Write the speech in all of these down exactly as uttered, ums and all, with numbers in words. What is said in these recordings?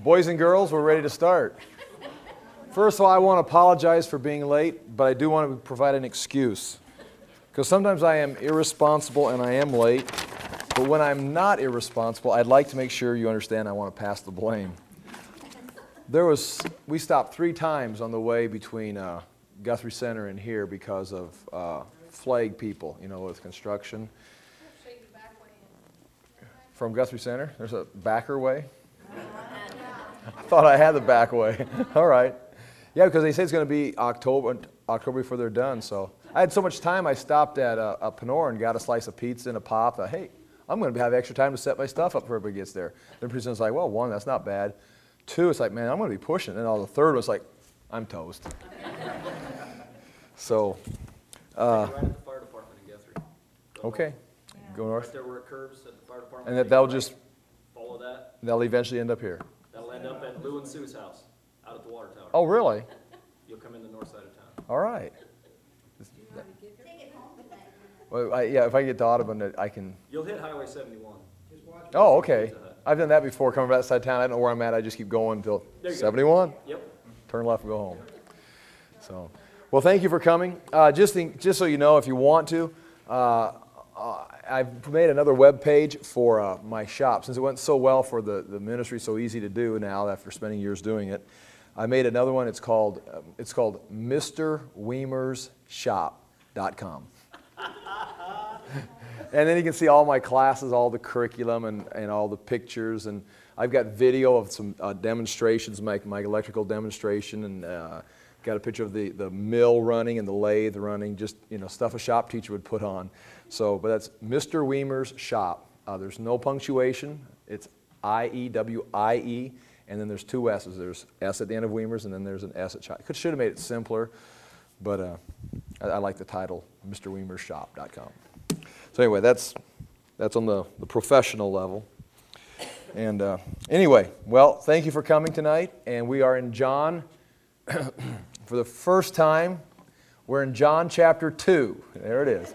Boys and girls, we're ready to start. First of all, I want to apologize for being late, but I do want to provide an excuse. Because sometimes I am irresponsible and I am late, but when I'm not irresponsible, I'd like to make sure you understand I want to pass the blame. There was, we stopped three times on the way between uh, Guthrie Center and here because of uh, flag people, you know, with construction. From Guthrie Center, there's a backer way. I thought I had the back way. All right. Yeah, because they say it's going to be October, October before they're done. So I had so much time, I stopped at a, a Panora and got a slice of pizza and a pop. Thought, hey, I'm going to have extra time to set my stuff up before everybody gets there. Then pretty soon it's like, well, one, that's not bad. Two, it's like, man, I'm going to be pushing. And all the third was like, I'm toast. So, uh, right at the fire department in Guthrie. Go okay, north. go north. Right there where it curves at the fire department. And that they'll just follow that. They'll eventually end up here. That'll end up at Lou and Sue's house, out at the water tower. Oh, really? You'll come in the north side of town. All right. Well, I, yeah, if I get to Audubon, I can. You'll hit Highway seventy-one. Oh, okay. I've done that before, coming back that side of town. I don't know where I'm at. I just keep going until seventy-one. Yep. Turn left and go home. So, well, thank you for coming. Uh, just, think, just so you know, if you want to, uh, uh, I've made another web page for uh, my shop. Since it went so well for the, the ministry, so easy to do now after spending years doing it, I made another one. It's called, um, it's called Mister Weimer's Shop dot com. And then you can see all my classes, all the curriculum, and, and all the pictures. And I've got video of some uh, demonstrations, my, my electrical demonstration, and uh, got a picture of the, the mill running and the lathe running, just, you know, stuff a shop teacher would put on. So, but that's Mister Weimer's Shop. Uh, there's no punctuation. It's I E W I E, and then there's two S's. There's S at the end of Weimer's, and then there's an S at Shop. Could should have made it simpler, but uh, I, I like the title, Mister Weimer's Shop dot com. So anyway, that's that's on the, the professional level. And uh, anyway, well, thank you for coming tonight. And we are in John, for the first time, we're in John chapter two. There it is.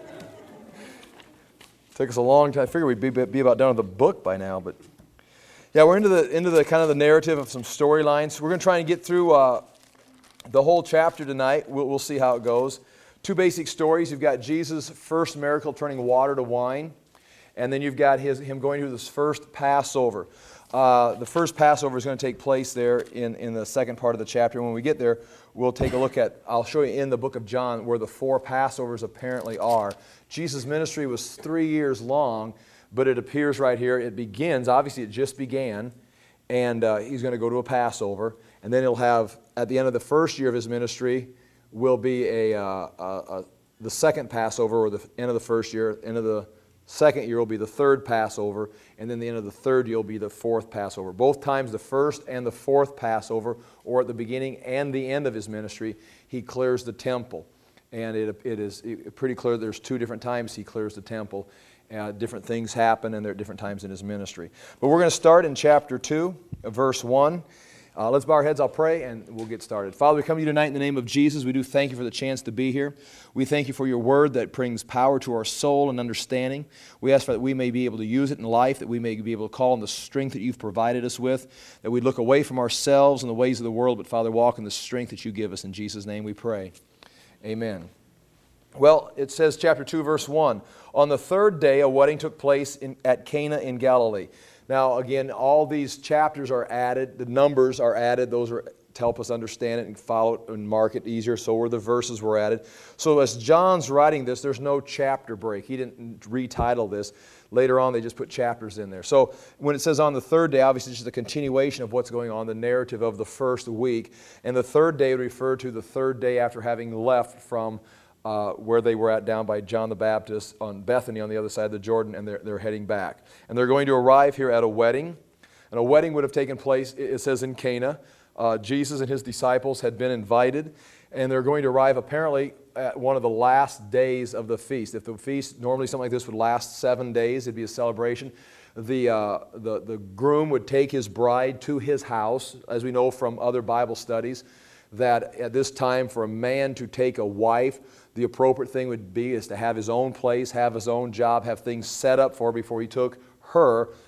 Took us a long time. I figured we'd be, be about done with the book by now. But yeah, we're into the, into the kind of the narrative of some storylines. We're going to try and get through uh, the whole chapter tonight. We'll, we'll see how it goes. Two basic stories. You've got Jesus' first miracle turning water to wine, and then you've got his, him going through this first Passover. Uh, the first Passover is going to take place there in, in the second part of the chapter. When we get there, we'll take a look at, I'll show you in the book of John where the four Passovers apparently are. Jesus' ministry was three years long, but it appears right here, it begins, obviously it just began, and uh, he's going to go to a Passover, and then he'll have, at the end of the first year of his ministry, will be a, uh, a, a the second Passover, or the end of the first year. End of the second year will be the third Passover, and then the end of the third year will be the fourth Passover. Both times, the first and the fourth Passover, or at the beginning and the end of his ministry, he clears the temple. And it, it is pretty clear there's two different times he clears the temple. Uh, different things happen, and there are different times in his ministry. But we're going to start in chapter two, verse one. Uh, let's bow our heads, I'll pray, and we'll get started. Father, we come to you tonight in the name of Jesus. We do thank you for the chance to be here. We thank you for your word that brings power to our soul and understanding. We ask for that we may be able to use it in life, that we may be able to call on the strength that you've provided us with, that we look away from ourselves and the ways of the world, but Father, walk in the strength that you give us. In Jesus' name we pray. Amen. Well, it says, chapter two, verse one, on the third day a wedding took place in, at Cana in Galilee. Now, again, all these chapters are added. The numbers are added. Those are to help us understand it and follow it and mark it easier. So were the verses were added. So as John's writing this, there's no chapter break. He didn't retitle this. Later on, they just put chapters in there. So when it says on the third day, obviously it's just a continuation of what's going on, the narrative of the first week. And the third day referred to the third day after having left from Uh, where they were at down by John the Baptist on Bethany on the other side of the Jordan, and they're, they're heading back. And they're going to arrive here at a wedding. And a wedding would have taken place, it says in Cana. Uh, Jesus and his disciples had been invited, and they're going to arrive apparently at one of the last days of the feast. If the feast, normally something like this would last seven days, it'd be a celebration. The, uh, the, the groom would take his bride to his house, as we know from other Bible studies, that at this time for a man to take a wife, the appropriate thing would be is to have his own place, have his own job, have things set up for her before he took her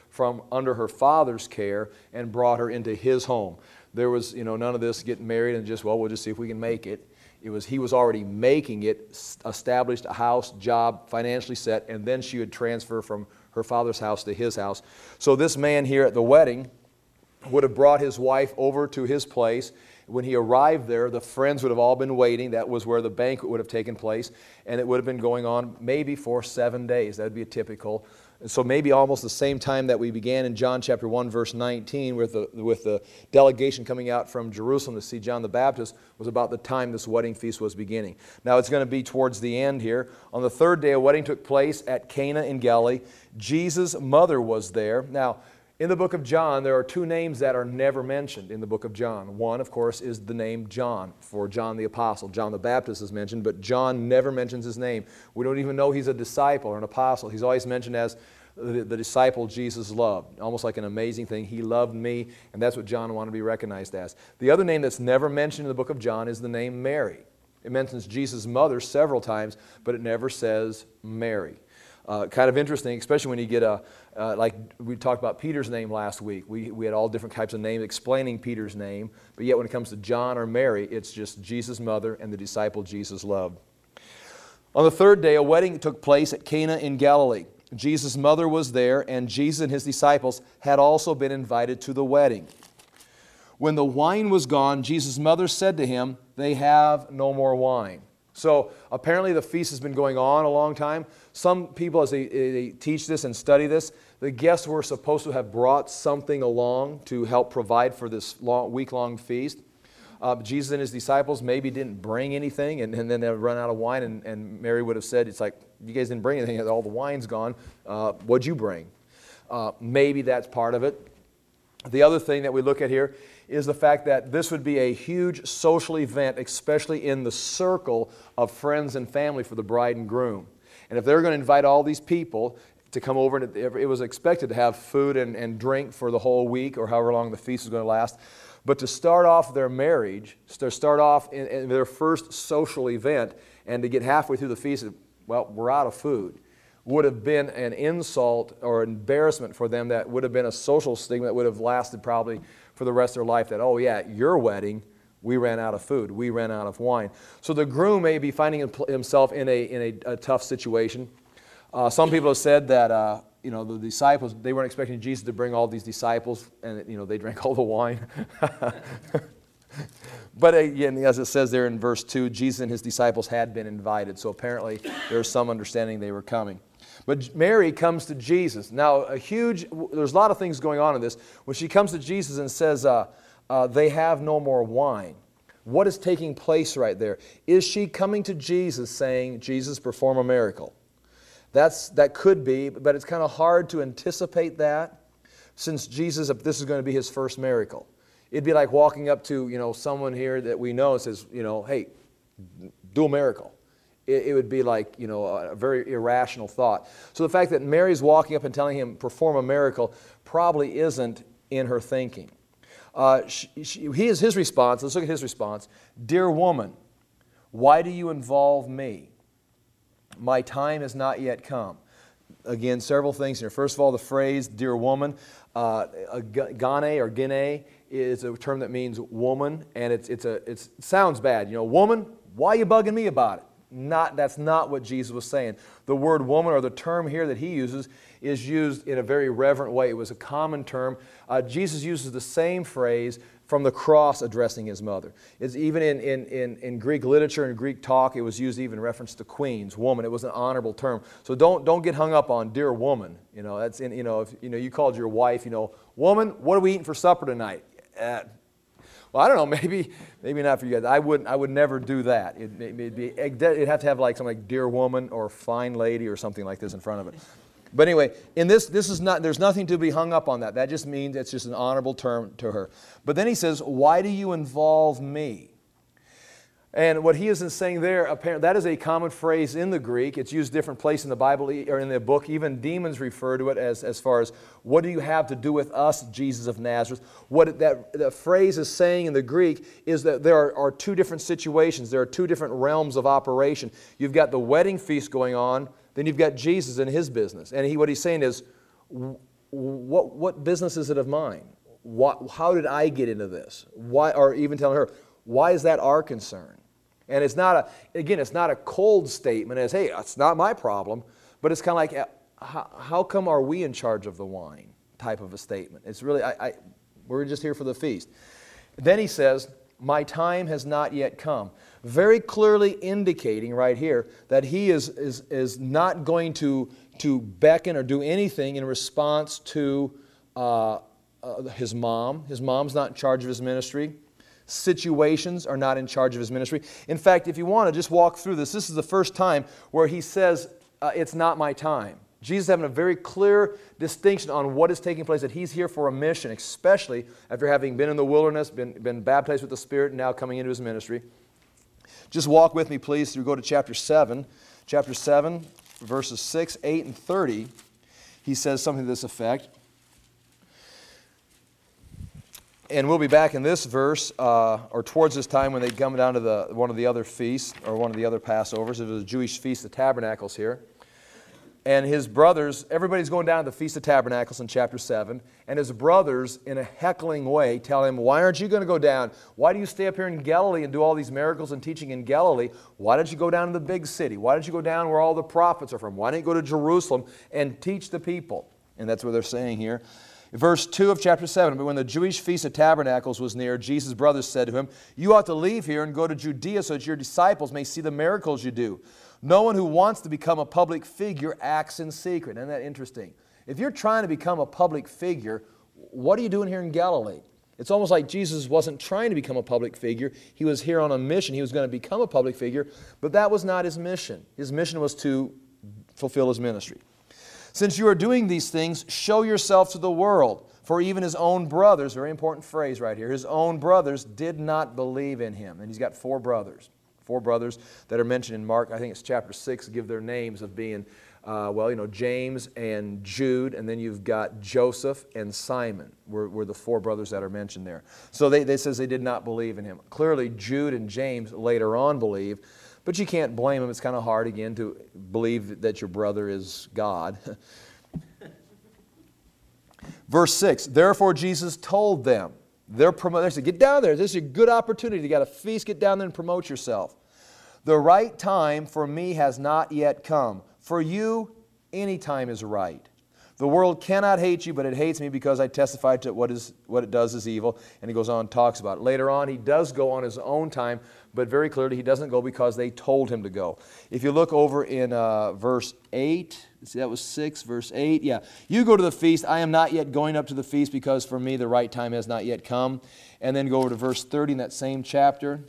from under her father's care and brought her into his home. There was, you know, none of this getting married and just, well, we'll just see if we can make it. It was, he was already making it, established a house, job, financially set, and then she would transfer from her father's house to his house. So this man here at the wedding would have brought his wife over to his place. When he arrived there, the friends would have all been waiting. That was where the banquet would have taken place, and it would have been going on maybe for seven days. That would be a typical. So maybe almost the same time that we began in John chapter one, verse nineteen, with the, with the delegation coming out from Jerusalem to see John the Baptist, was about the time this wedding feast was beginning. Now it's going to be towards the end here. On the third day, a wedding took place at Cana in Galilee. Jesus' mother was there. Now, in the book of John, there are two names that are never mentioned in the book of John. One, of course, is the name John, for John the Apostle. John the Baptist is mentioned, but John never mentions his name. We don't even know he's a disciple or an apostle. He's always mentioned as the, the disciple Jesus loved, almost like an amazing thing. He loved me, and that's what John wanted to be recognized as. The other name that's never mentioned in the book of John is the name Mary. It mentions Jesus' mother several times, but it never says Mary. Uh, kind of interesting, especially when you get a, uh, like we talked about Peter's name last week. We, we had all different types of names explaining Peter's name, but yet when it comes to John or Mary, it's just Jesus' mother and the disciple Jesus loved. On the third day, a wedding took place at Cana in Galilee. Jesus' mother was there, and Jesus and his disciples had also been invited to the wedding. When the wine was gone, Jesus' mother said to him, "They have no more wine." So apparently the feast has been going on a long time. Some people, as they, they teach this and study this, the guests were supposed to have brought something along to help provide for this long, week-long feast. Uh, Jesus and his disciples maybe didn't bring anything, and, and then they would run out of wine, and, and Mary would have said, it's like, you guys didn't bring anything, all the wine's gone. Uh, what'd you bring? Uh, maybe that's part of it. The other thing that we look at here is the fact that this would be a huge social event, especially in the circle of friends and family for the bride and groom. And if they're going to invite all these people to come over, and it was expected to have food and, and drink for the whole week or however long the feast was going to last. But to start off their marriage, to start off in, in their first social event, and to get halfway through the feast, well, we're out of food, would have been an insult or embarrassment for them. That would have been a social stigma that would have lasted probably for the rest of their life, that, oh yeah, at your wedding, we ran out of food, we ran out of wine. So the groom may be finding himself in a, in a, a tough situation. Uh, some people have said that, uh, you know, the disciples, they weren't expecting Jesus to bring all these disciples, and, you know, they drank all the wine. But again, as it says there in verse two, Jesus and his disciples had been invited, so apparently there's some understanding they were coming. But Mary comes to Jesus. Now, a huge, there's a lot of things going on in this. When she comes to Jesus and says, uh, uh, they have no more wine, what is taking place right there? Is she coming to Jesus saying, Jesus, perform a miracle? That's, that could be, but it's kind of hard to anticipate that, since Jesus, if this is going to be his first miracle. It'd be like walking up to, you know, someone here that we know and says, you know, hey, do a miracle. It would be like, you know, a very irrational thought. So the fact that Mary's walking up and telling him, perform a miracle, probably isn't in her thinking. Uh, she, she, he is his response. Let's look at his response. Dear woman, why do you involve me? My time has not yet come. Again, several things here. First of all, the phrase, dear woman, uh, gane or gene is a term that means woman, and it's, it's a, it's, it sounds bad. You know, woman, why are you bugging me about it? Not, that's not what Jesus was saying. The word woman, or the term here that he uses, is used in a very reverent way. It was a common term. Uh, Jesus uses the same phrase from the cross addressing his mother. It's even in, in, in, in Greek literature and Greek talk, it was used even in reference to queens, woman. It was an honorable term. So don't, don't get hung up on dear woman. You know, that's in, you know, if you know, you called your wife, you know, woman, what are we eating for supper tonight? Uh, Well, I don't know, maybe maybe not for you guys. I wouldn't, I would never do that. It, it'd, be, it'd have to have like something like dear woman or fine lady or something like this in front of it. But anyway, in this, this is not, there's nothing to be hung up on that. That just means it's just an honorable term to her. But then he says, why do you involve me? And what he is saying there, apparently, that is a common phrase in the Greek. It's used different places in the Bible or in the book. Even demons refer to it as, as far as, what do you have to do with us, Jesus of Nazareth? What that, that phrase is saying in the Greek is that there are, are two different situations. There are two different realms of operation. You've got the wedding feast going on, then you've got Jesus and his business. And he, what he's saying is, what, what business is it of mine? What, how did I get into this? Why, or even telling her, why is that our concern? And it's not a, again, it's not a cold statement as, hey, it's not my problem, but it's kind of like, how, how come are we in charge of the wine type of a statement? It's really, I, I, we're just here for the feast. Then he says, my time has not yet come. Very clearly indicating right here that he is, is, is not going to, to beckon or do anything in response to uh, uh, his mom. His mom's not in charge of his ministry. Situations are not in charge of his ministry. In fact, if you want to just walk through this, this is the first time where he says, uh, it's not my time. Jesus having a very clear distinction on what is taking place, that he's here for a mission, especially after having been in the wilderness, been, been baptized with the Spirit, and now coming into his ministry. Just walk with me, please, through go to chapter seven. Chapter seven, verses six, eight, and thirty. He says something to this effect. And we'll be back in this verse, uh, or towards this time when they come down to the one of the other feasts, or one of the other Passovers. It was a Jewish Feast of Tabernacles here. And his brothers, everybody's going down to the Feast of Tabernacles in chapter seven, and his brothers, in a heckling way, tell him, why aren't you going to go down? Why do you stay up here in Galilee and do all these miracles and teaching in Galilee? Why don't you go down to the big city? Why don't you go down where all the prophets are from? Why don't you go to Jerusalem and teach the people? And that's what they're saying here. Verse two of chapter seven, but when the Jewish Feast of Tabernacles was near, Jesus' brothers said to him, you ought to leave here and go to Judea so that your disciples may see the miracles you do. No one who wants to become a public figure acts in secret. Isn't that interesting? If you're trying to become a public figure, what are you doing here in Galilee? It's almost like Jesus wasn't trying to become a public figure. He was here on a mission. He was going to become a public figure, but that was not his mission. His mission was to fulfill his ministry. Since you are doing these things, show yourself to the world. For even his own brothers, very important phrase right here, his own brothers did not believe in him. And he's got four brothers. Four brothers that are mentioned in Mark, I think it's chapter six, give their names of being, uh, well, you know, James and Jude, and then you've got Joseph and Simon were, were the four brothers that are mentioned there. So they, they says they did not believe in him. Clearly, Jude and James later on believed, but you can't blame them. It's kind of hard, again, to believe that your brother is God. Verse six, therefore Jesus told them, they're promoted. They said, get down there. This is a good opportunity. You got a feast. Get down there and promote yourself. The right time for me has not yet come. For you, any time is right. The world cannot hate you, but it hates me because I testify to what is what it does is evil. And he goes on and talks about it. Later on, he does go on his own time, but very clearly he doesn't go because they told him to go. If you look over in uh, verse eight, see, that was six, verse eight. Yeah, you go to the feast. I am not yet going up to the feast because for me the right time has not yet come. And then go over to verse thirty in that same chapter.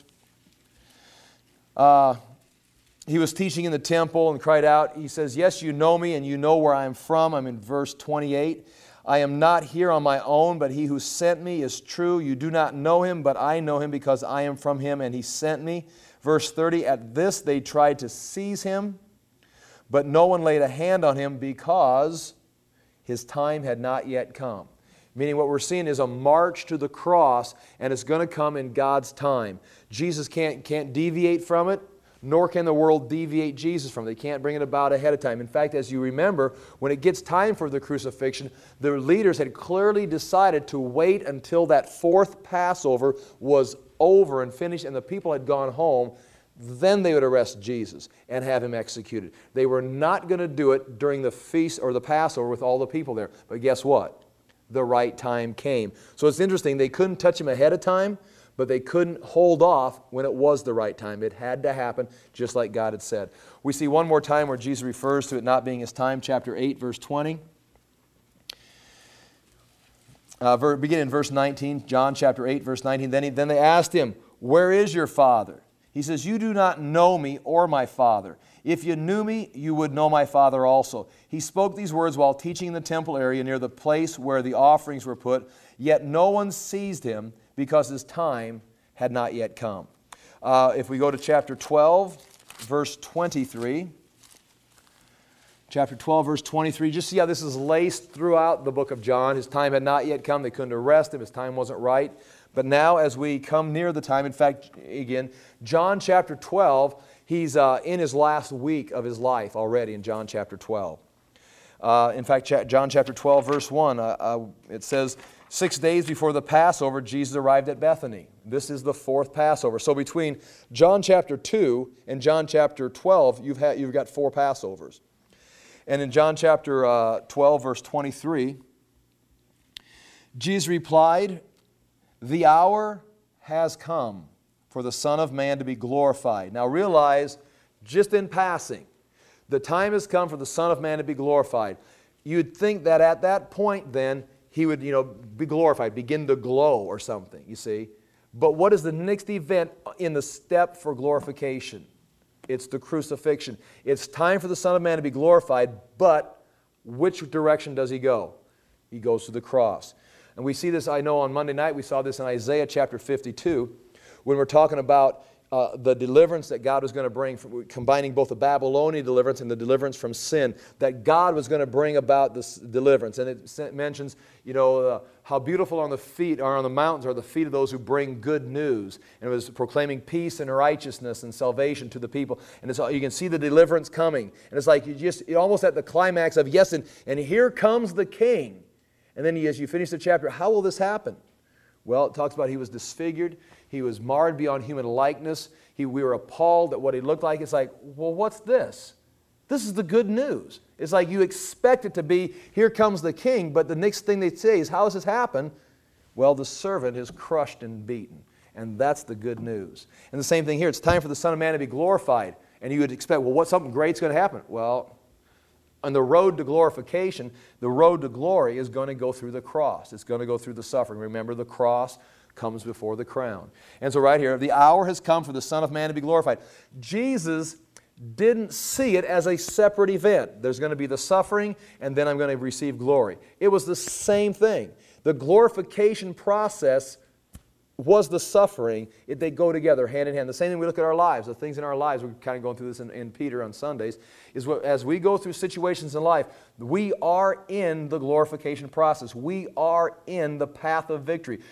Uh, he was teaching in the temple and cried out. He says, yes, you know me and you know where I am from. I'm in verse twenty-eight. I am not here on my own, but he who sent me is true. You do not know him, but I know him because I am from him and he sent me. Verse thirty, at this they tried to seize him, but no one laid a hand on him because his time had not yet come. Meaning what we're seeing is a march to the cross, and it's going to come in God's time. Jesus can't, can't deviate from it, nor can the world deviate Jesus from it. They can't bring it about ahead of time. In fact, as you remember, when it gets time for the crucifixion, the leaders had clearly decided to wait until that fourth Passover was over and finished and the people had gone home. Then they would arrest Jesus and have him executed. They were not going to do it during the feast or the Passover with all the people there. But guess what? The right time came. So it's interesting. They couldn't touch him ahead of time, but they couldn't hold off when it was the right time. It had to happen just like God had said. We see one more time where Jesus refers to it not being his time, chapter eight, verse twenty. Uh, ver, begin in verse nineteen, John chapter eight, verse nineteen. Then, he, then they asked him, where is your Father? He says, you do not know me or my Father. If you knew me, you would know my Father also. He spoke these words while teaching in the temple area near the place where the offerings were put, yet no one seized him because his time had not yet come. Uh, if we go to chapter twelve, verse twenty-three. Chapter twelve, verse twenty-three. Just see how this is laced throughout the book of John. His time had not yet come. They couldn't arrest him. His time wasn't right. But now as we come near the time, in fact, again, John chapter twelve, he's uh, in his last week of his life already in John chapter twelve. Uh, in fact, John chapter twelve, verse one, uh, uh, it says, six days before the Passover, Jesus arrived at Bethany. This is the fourth Passover. So between John chapter two and John chapter twelve, you've, had, you've got four Passovers. And in John chapter uh, twelve, verse twenty-three, Jesus replied, "The hour has come for the Son of Man to be glorified." Now realize, just in passing, the time has come for the Son of Man to be glorified. You'd think that at that point then, He would, you know, be glorified, begin to glow or something, you see. But what is the next event in the step for glorification? It's the crucifixion. It's time for the Son of Man to be glorified, but which direction does He go? He goes to the cross. And we see this, I know, on Monday night, we saw this in Isaiah chapter fifty-two, when we're talking about uh, the deliverance that God was going to bring, from, combining both the Babylonian deliverance and the deliverance from sin, that God was going to bring about this deliverance. And it mentions, you know, uh, how beautiful on the feet, or on the mountains, are the feet of those who bring good news. And it was proclaiming peace and righteousness and salvation to the people. And it's, you can see the deliverance coming. And it's like you just, you're almost at the climax of, yes, and, and here comes the King. And then as you finish the chapter, how will this happen? Well, it talks about He was disfigured. He was marred beyond human likeness. He, we were appalled at what He looked like. It's like, well, what's this? This is the good news. It's like you expect it to be, here comes the King, but the next thing they say is, how does this happen? Well, the servant is crushed and beaten. And that's the good news. And the same thing here. It's time for the Son of Man to be glorified. And you would expect, well, what, something great's going to happen. Well, on the road to glorification, the road to glory is going to go through the cross. It's going to go through the suffering. Remember, the cross comes before the crown. And so right here, the hour has come for the Son of Man to be glorified. Jesus didn't see it as a separate event. There's going to be the suffering, and then I'm going to receive glory. It was the same thing. The glorification process was the suffering. It, they go together hand in hand. The same thing we look at our lives, the things in our lives, we're kind of going through this in, in Peter on Sundays, is what, as we go through situations in life, we are in the glorification process. We are in the path of victory.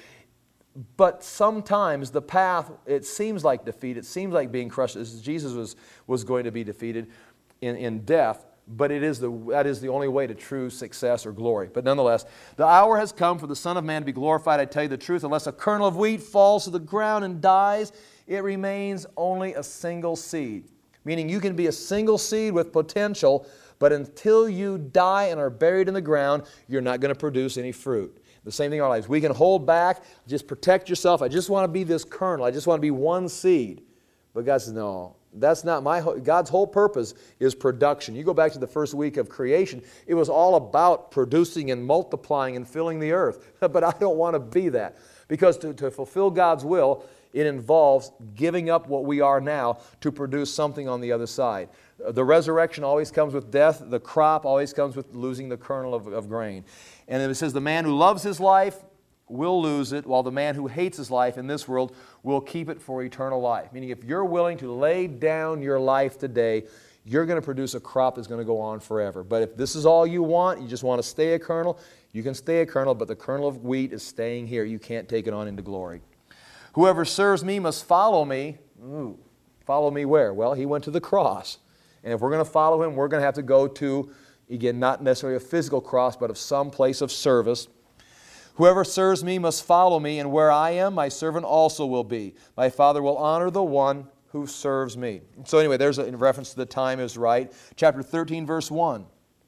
But sometimes the path, it seems like defeat, it seems like being crushed, as Jesus was, was going to be defeated in, in death, but it is the, that is the only way to true success or glory. But nonetheless, the hour has come for the Son of Man to be glorified. I tell you the truth, unless a kernel of wheat falls to the ground and dies, it remains only a single seed. Meaning you can be a single seed with potential, but until you die and are buried in the ground, you're not going to produce any fruit. The same thing in our lives. We can hold back, just protect yourself. I just want to be this kernel. I just want to be one seed. But God says, no, that's not my, God's whole purpose is production. You go back to the first week of creation, it was all about producing and multiplying and filling the earth. But I don't want to be that. Because to, to fulfill God's will, it involves giving up what we are now to produce something on the other side. The resurrection always comes with death. The crop always comes with losing the kernel of, of grain. And it says, the man who loves his life will lose it, while the man who hates his life in this world will keep it for eternal life. Meaning if you're willing to lay down your life today, you're going to produce a crop that's going to go on forever. But if this is all you want, you just want to stay a kernel, you can stay a kernel, but the kernel of wheat is staying here. You can't take it on into glory. Whoever serves me must follow me. Ooh, follow me where? Well, He went to the cross. And if we're going to follow Him, we're going to have to go to, again, not necessarily a physical cross, but of some place of service. Whoever serves me must follow me, and where I am, my servant also will be. My Father will honor the one who serves me. So anyway, there's a in reference to the time is right. Chapter thirteen, verse one.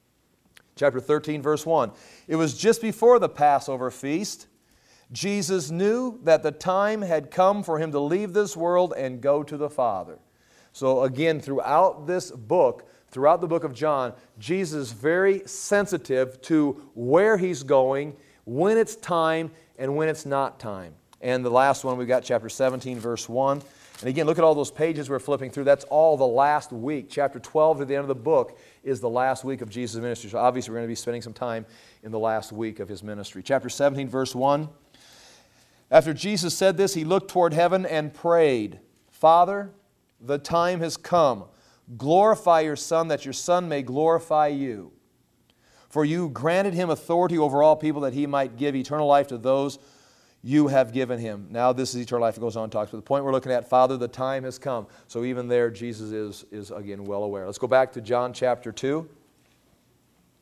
Chapter thirteen, verse one. It was just before the Passover feast. Jesus knew that the time had come for Him to leave this world and go to the Father. So again, throughout this book, throughout the book of John, Jesus is very sensitive to where He's going, when it's time, and when it's not time. And the last one, we've got chapter seventeen, verse one. And again, look at all those pages we're flipping through. That's all the last week. Chapter twelve to the end of the book is the last week of Jesus' ministry. So obviously we're going to be spending some time in the last week of His ministry. Chapter seventeen, verse one. After Jesus said this, He looked toward heaven and prayed, Father, the time has come. Glorify your Son, that your Son may glorify you. For you granted Him authority over all people, that He might give eternal life to those you have given Him. Now this is eternal life. It goes on and talks. But the point we're looking at, Father, the time has come. So even there, Jesus is, is again well aware. Let's go back to John chapter two.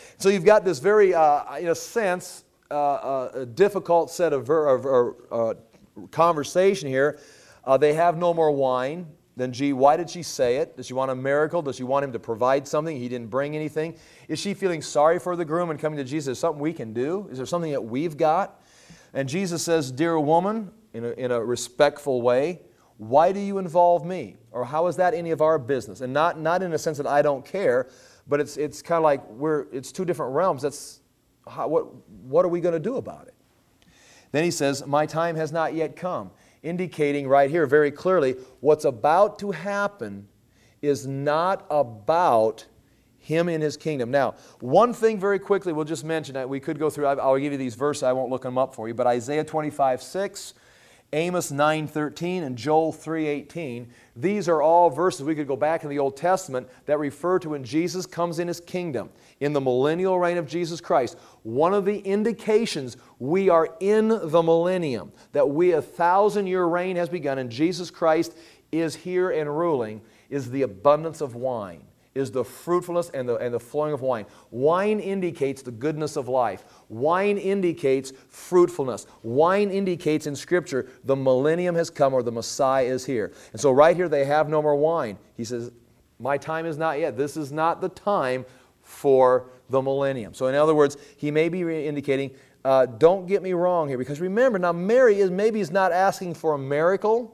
So you've got this very, uh, in a sense, uh, uh, a difficult set of, ver- of or, uh, conversation here. Uh, they have no more wine. Then, gee, why did she say it? Does she want a miracle? Does she want him to provide something? He didn't bring anything. Is she feeling sorry for the groom and coming to Jesus? Is there something we can do? Is there something that we've got? And Jesus says, dear woman, in a, in a respectful way, why do you involve me? Or how is that any of our business? And not, not in a sense that I don't care, but it's, it's kind of like we're, it's two different realms. That's how, what, what are we going to do about it? Then he says, my time has not yet come, indicating right here very clearly what's about to happen is not about him in his kingdom. Now, one thing very quickly we'll just mention, we could go through, I'll give you these verses, I won't look them up for you, but Isaiah twenty-five six, Amos nine thirteen, and Joel three eighteen, these are all verses we could go back in the Old Testament that refer to when Jesus comes in his kingdom, in the millennial reign of Jesus Christ. One of the indications we are in the millennium, that we a thousand-year reign has begun and Jesus Christ is here and ruling, is the abundance of wine, is the fruitfulness and the, and the flowing of wine. Wine indicates the goodness of life. Wine indicates fruitfulness. Wine indicates in Scripture the millennium has come or the Messiah is here. And so right here they have no more wine. He says, my time is not yet. This is not the time for the millennium. So in other words, he may be indicating, uh, don't get me wrong here. Because remember, now Mary is maybe is not asking for a miracle.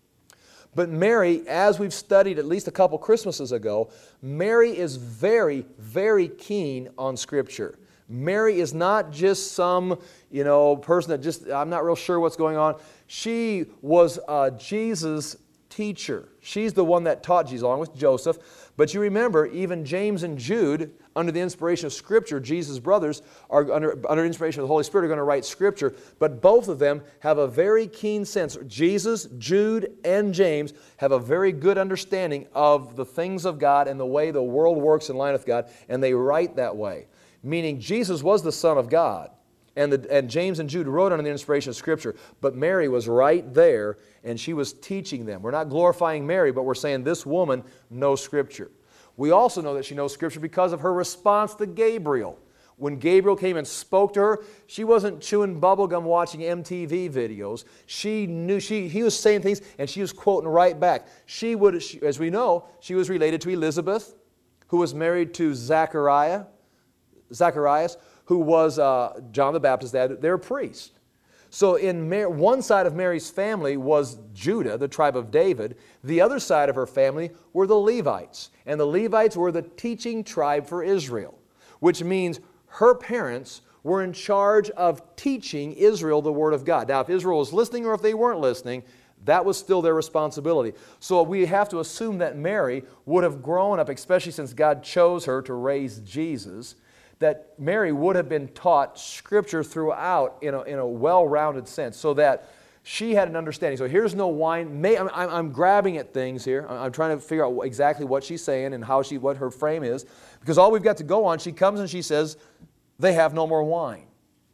But Mary, as we've studied at least a couple Christmases ago, Mary is very, very keen on Scripture. Mary is not just some, you know, person that just, I'm not real sure what's going on. She was uh, Jesus' teacher. She's the one that taught Jesus along with Joseph. But you remember, even James and Jude, under the inspiration of Scripture, Jesus' brothers, are under, under inspiration of the Holy Spirit, are going to write Scripture. But both of them have a very keen sense. Jesus, Jude, and James have a very good understanding of the things of God and the way the world works in line with God, and they write that way. Meaning Jesus was the Son of God, and, the, and James and Jude wrote under the inspiration of Scripture, but Mary was right there, and she was teaching them. We're not glorifying Mary, but we're saying this woman knows Scripture. We also know that she knows Scripture because of her response to Gabriel. When Gabriel came and spoke to her, she wasn't chewing bubblegum watching M T V videos. She knew, she, he was saying things and she was quoting right back. She would, she, as we know, she was related to Elizabeth, who was married to Zachariah, Zacharias, who was uh, John the Baptist's dad. They're a priest. So in Mary, one side of Mary's family was Judah, the tribe of David. The other side of her family were the Levites. And the Levites were the teaching tribe for Israel, which means her parents were in charge of teaching Israel the Word of God. Now, if Israel was listening or if they weren't listening, that was still their responsibility. So we have to assume that Mary would have grown up, especially since God chose her to raise Jesus, that Mary would have been taught Scripture throughout in a, in a well-rounded sense so that she had an understanding. So here's no wine. May, I'm, I'm grabbing at things here. I'm trying to figure out exactly what she's saying and how she, what her frame is. Because all we've got to go on, she comes and she says, they have no more wine.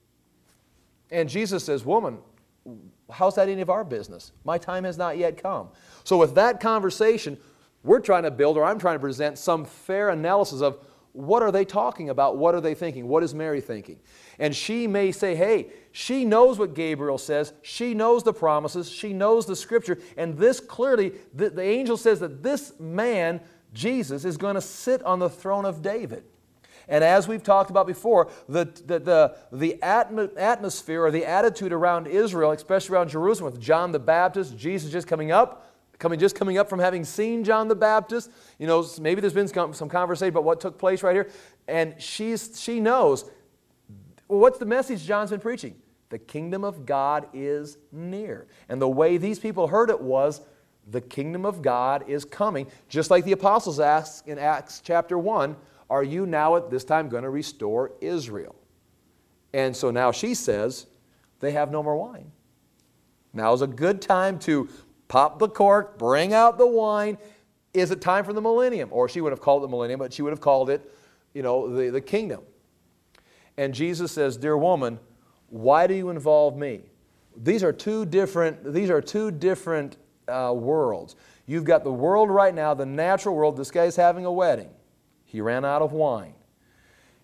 And Jesus says, woman, how's that any of our business? My time has not yet come. So with that conversation, we're trying to build, or I'm trying to present some fair analysis of what are they talking about? What are they thinking? What is Mary thinking? And she may say, hey, she knows what Gabriel says. She knows the promises. She knows the Scripture. And this clearly, the, the angel says that this man, Jesus, is going to sit on the throne of David. And as we've talked about before, the, the, the, the atmosphere or the attitude around Israel, especially around Jerusalem with John the Baptist, Jesus just coming up, Coming, just coming up from having seen John the Baptist, you know, maybe there's been some, some conversation about what took place right here. And she's, she knows, well, what's the message John's been preaching? The kingdom of God is near. And the way these people heard it was, the kingdom of God is coming. Just like the apostles asked in Acts chapter one, are you now at this time going to restore Israel? And so now she says, they have no more wine. Now is a good time to pop the cork, bring out the wine. Is it time for the millennium? Or she would have called it the millennium, but she would have called it, you know, the, the kingdom. And Jesus says, dear woman, why do you involve me? These are two different, these are two different uh, worlds. You've got the world right now, the natural world. This guy's having a wedding. He ran out of wine.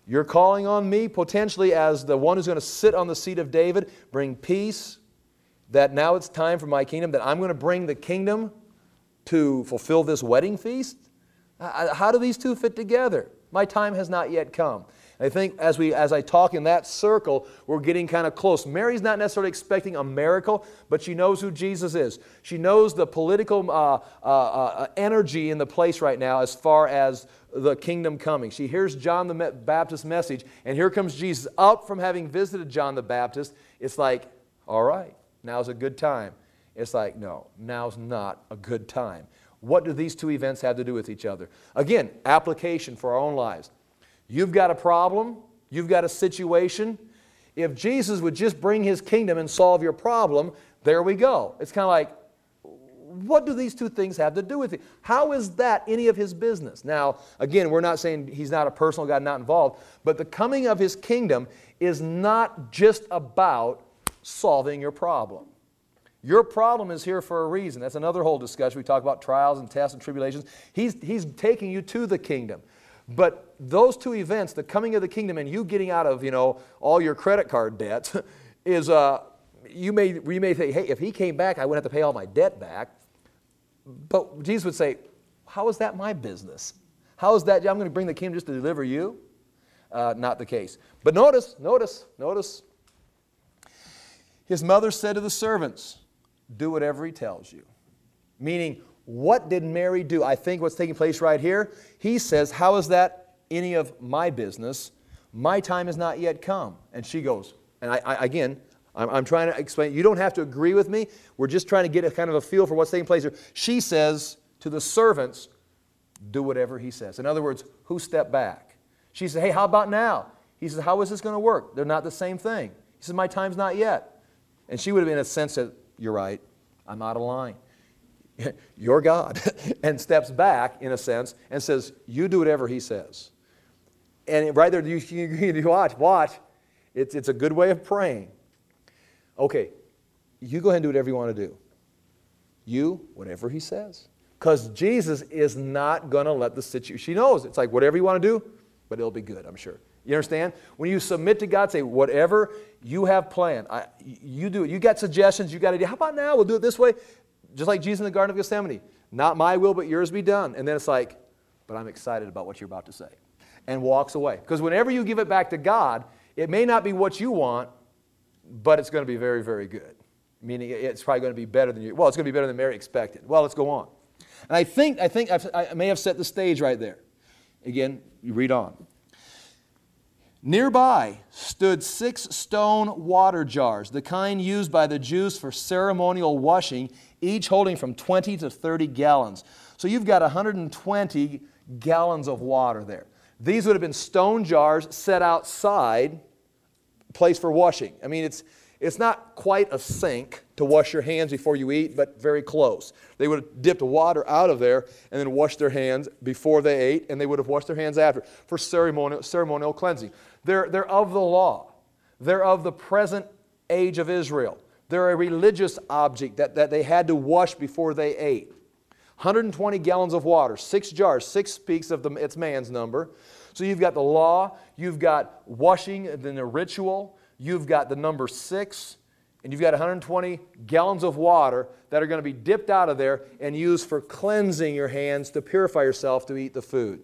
You're calling on me potentially as the one who's going to sit on the seat of David, bring peace, that now it's time for my kingdom, that I'm going to bring the kingdom to fulfill this wedding feast? How do these two fit together? My time has not yet come. I think as we, as I talk in that circle, we're getting kind of close. Mary's not necessarily expecting a miracle, but she knows who Jesus is. She knows the political uh, uh, uh, energy in the place right now as far as the kingdom coming. She hears John the Baptist's message, and here comes Jesus up from having visited John the Baptist. It's like, all right, now's a good time. It's like, no, now's not a good time. What do these two events have to do with each other? Again, application for our own lives. You've got a problem. You've got a situation. If Jesus would just bring His kingdom and solve your problem, there we go. It's kind of like, what do these two things have to do with it? How is that any of His business? Now, again, we're not saying He's not a personal God, not involved, but the coming of His kingdom is not just about solving your problem. Your problem is here for a reason. That's another whole discussion. We talk about trials and tests and tribulations. He's, he's taking you to the kingdom. But those two events, the coming of the kingdom and you getting out of, you know, all your credit card debt, is, uh, you may, we may think, hey, if He came back, I wouldn't have to pay all my debt back. But Jesus would say, how is that my business? How is that, I'm going to bring the kingdom just to deliver you? Uh, not the case. But notice, notice, notice, His mother said to the servants, do whatever He tells you. Meaning, what did Mary do? I think what's taking place right here, He says, how is that any of my business? My time has not yet come. And she goes, and I, I again, I'm, I'm trying to explain, you don't have to agree with me. We're just trying to get a kind of a feel for what's taking place here. She says to the servants, do whatever He says. In other words, who stepped back? She said, hey, how about now? He says, how is this going to work? They're not the same thing. He says, my time's not yet. And she would have been in a sense that, you're right, I'm out of line. You're God. And steps back, in a sense, and says, you do whatever He says. And right there, you, you, you watch, watch. It's, it's a good way of praying. Okay, you go ahead and do whatever you want to do. You, whatever He says. Because Jesus is not going to let the situation, she knows, it's like whatever you want to do, but it'll be good, I'm sure. You understand? When you submit to God, say, whatever you have planned, I, you do it. You got suggestions, you got ideas. How about now? We'll do it this way. Just like Jesus in the Garden of Gethsemane. Not my will, but yours be done. And then it's like, but I'm excited about what you're about to say. And walks away. Because whenever you give it back to God, it may not be what you want, but it's going to be very, very good. Meaning it's probably going to be better than you, well, it's going to be better than Mary expected. Well, let's go on. And I think, I think I've, I may have set the stage right there. Again, you read on. Nearby stood six stone water jars, the kind used by the Jews for ceremonial washing, each holding from twenty to thirty gallons. So you've got one hundred twenty gallons of water there. These would have been stone jars set outside, place for washing. I mean, it's, it's not quite a sink to wash your hands before you eat, but very close. They would have dipped water out of there and then washed their hands before they ate, and they would have washed their hands after for ceremonial, ceremonial cleansing. They're, they're of the law. They're of the present age of Israel. They're a religious object that, that they had to wash before they ate. one hundred twenty gallons of water, six jars. Six speaks of the, its man's number. So you've got the law, you've got washing, then the ritual, you've got the number six, and you've got one hundred twenty gallons of water that are going to be dipped out of there and used for cleansing your hands to purify yourself to eat the food.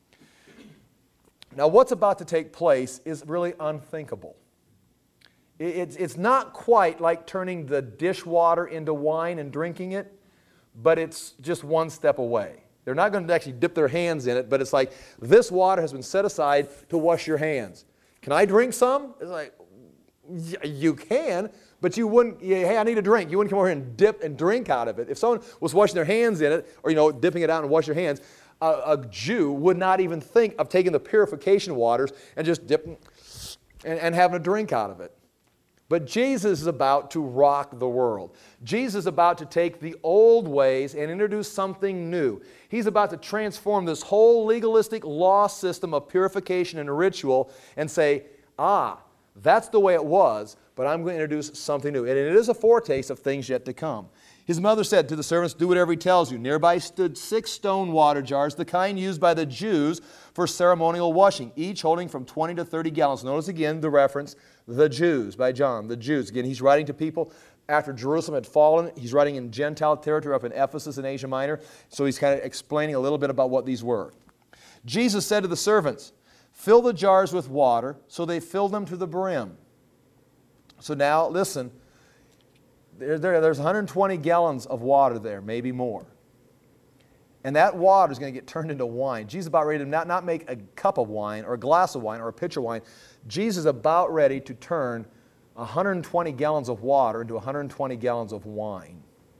Now, what's about to take place is really unthinkable. It's, it's not quite like turning the dishwater into wine and drinking it, but it's just one step away. They're not going to actually dip their hands in it, but it's like this water has been set aside to wash your hands. Can I drink some? It's like, you can, but you wouldn't, hey, I need a drink. You wouldn't come over here and dip and drink out of it. If someone was washing their hands in it, or, you know, dipping it out and wash your hands, a, a Jew would not even think of taking the purification waters and just dipping and, and having a drink out of it. But Jesus is about to rock the world. Jesus is about to take the old ways and introduce something new. He's about to transform this whole legalistic law system of purification and ritual and say, ah, that's the way it was, but I'm going to introduce something new. And it is a foretaste of things yet to come. His mother said to the servants, do whatever he tells you. Nearby stood six stone water jars, the kind used by the Jews for ceremonial washing, each holding from twenty to thirty gallons. Notice again the reference, the Jews, by John, the Jews. Again, he's writing to people after Jerusalem had fallen. He's writing in Gentile territory up in Ephesus in Asia Minor. So he's kind of explaining a little bit about what these were. Jesus said to the servants, fill the jars with water. So they filled them to the brim. So now, listen, there, there, there's one hundred twenty gallons of water there, maybe more. And that water is going to get turned into wine. Jesus is about ready to not, not make a cup of wine or a glass of wine or a pitcher of wine. Jesus is about ready to turn one hundred twenty gallons of water into one hundred twenty gallons of wine.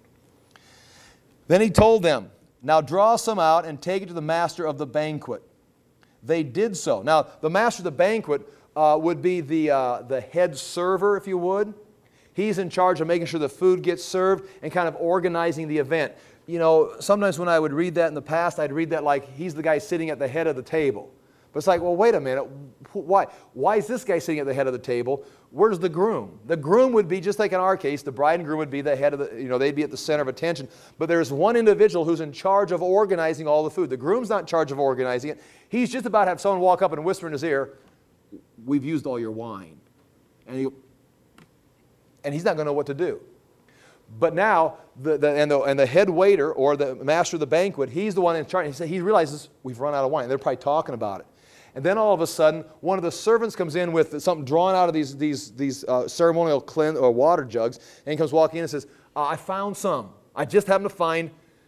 Then he told them, now draw some out and take it to the master of the banquet. They did so. Now, the master of the banquet uh, would be the, uh, the head server, if you would. He's in charge of making sure the food gets served and kind of organizing the event. You know, sometimes when I would read that in the past, I'd read that like he's the guy sitting at the head of the table. But it's like, well, wait a minute. Why? Why is this guy sitting at the head of the table? Where's the groom? The groom would be, just like in our case, the bride and groom would be the head of the, you know, they'd be at the center of attention. But there's one individual who's in charge of organizing all the food. The groom's not in charge of organizing it. He's just about to have someone walk up and whisper in his ear, we've used all your wine. And, he, and he's not going to know what to do. But now, the, the, and, the, and the head waiter or the master of the banquet, he's the one in charge. He, said, he realizes we've run out of wine. They're probably talking about it. And then all of a sudden, one of the servants comes in with something drawn out of these, these, these uh, ceremonial clean, or water jugs, and he comes walking in and says, uh, I found some. I just happened to find,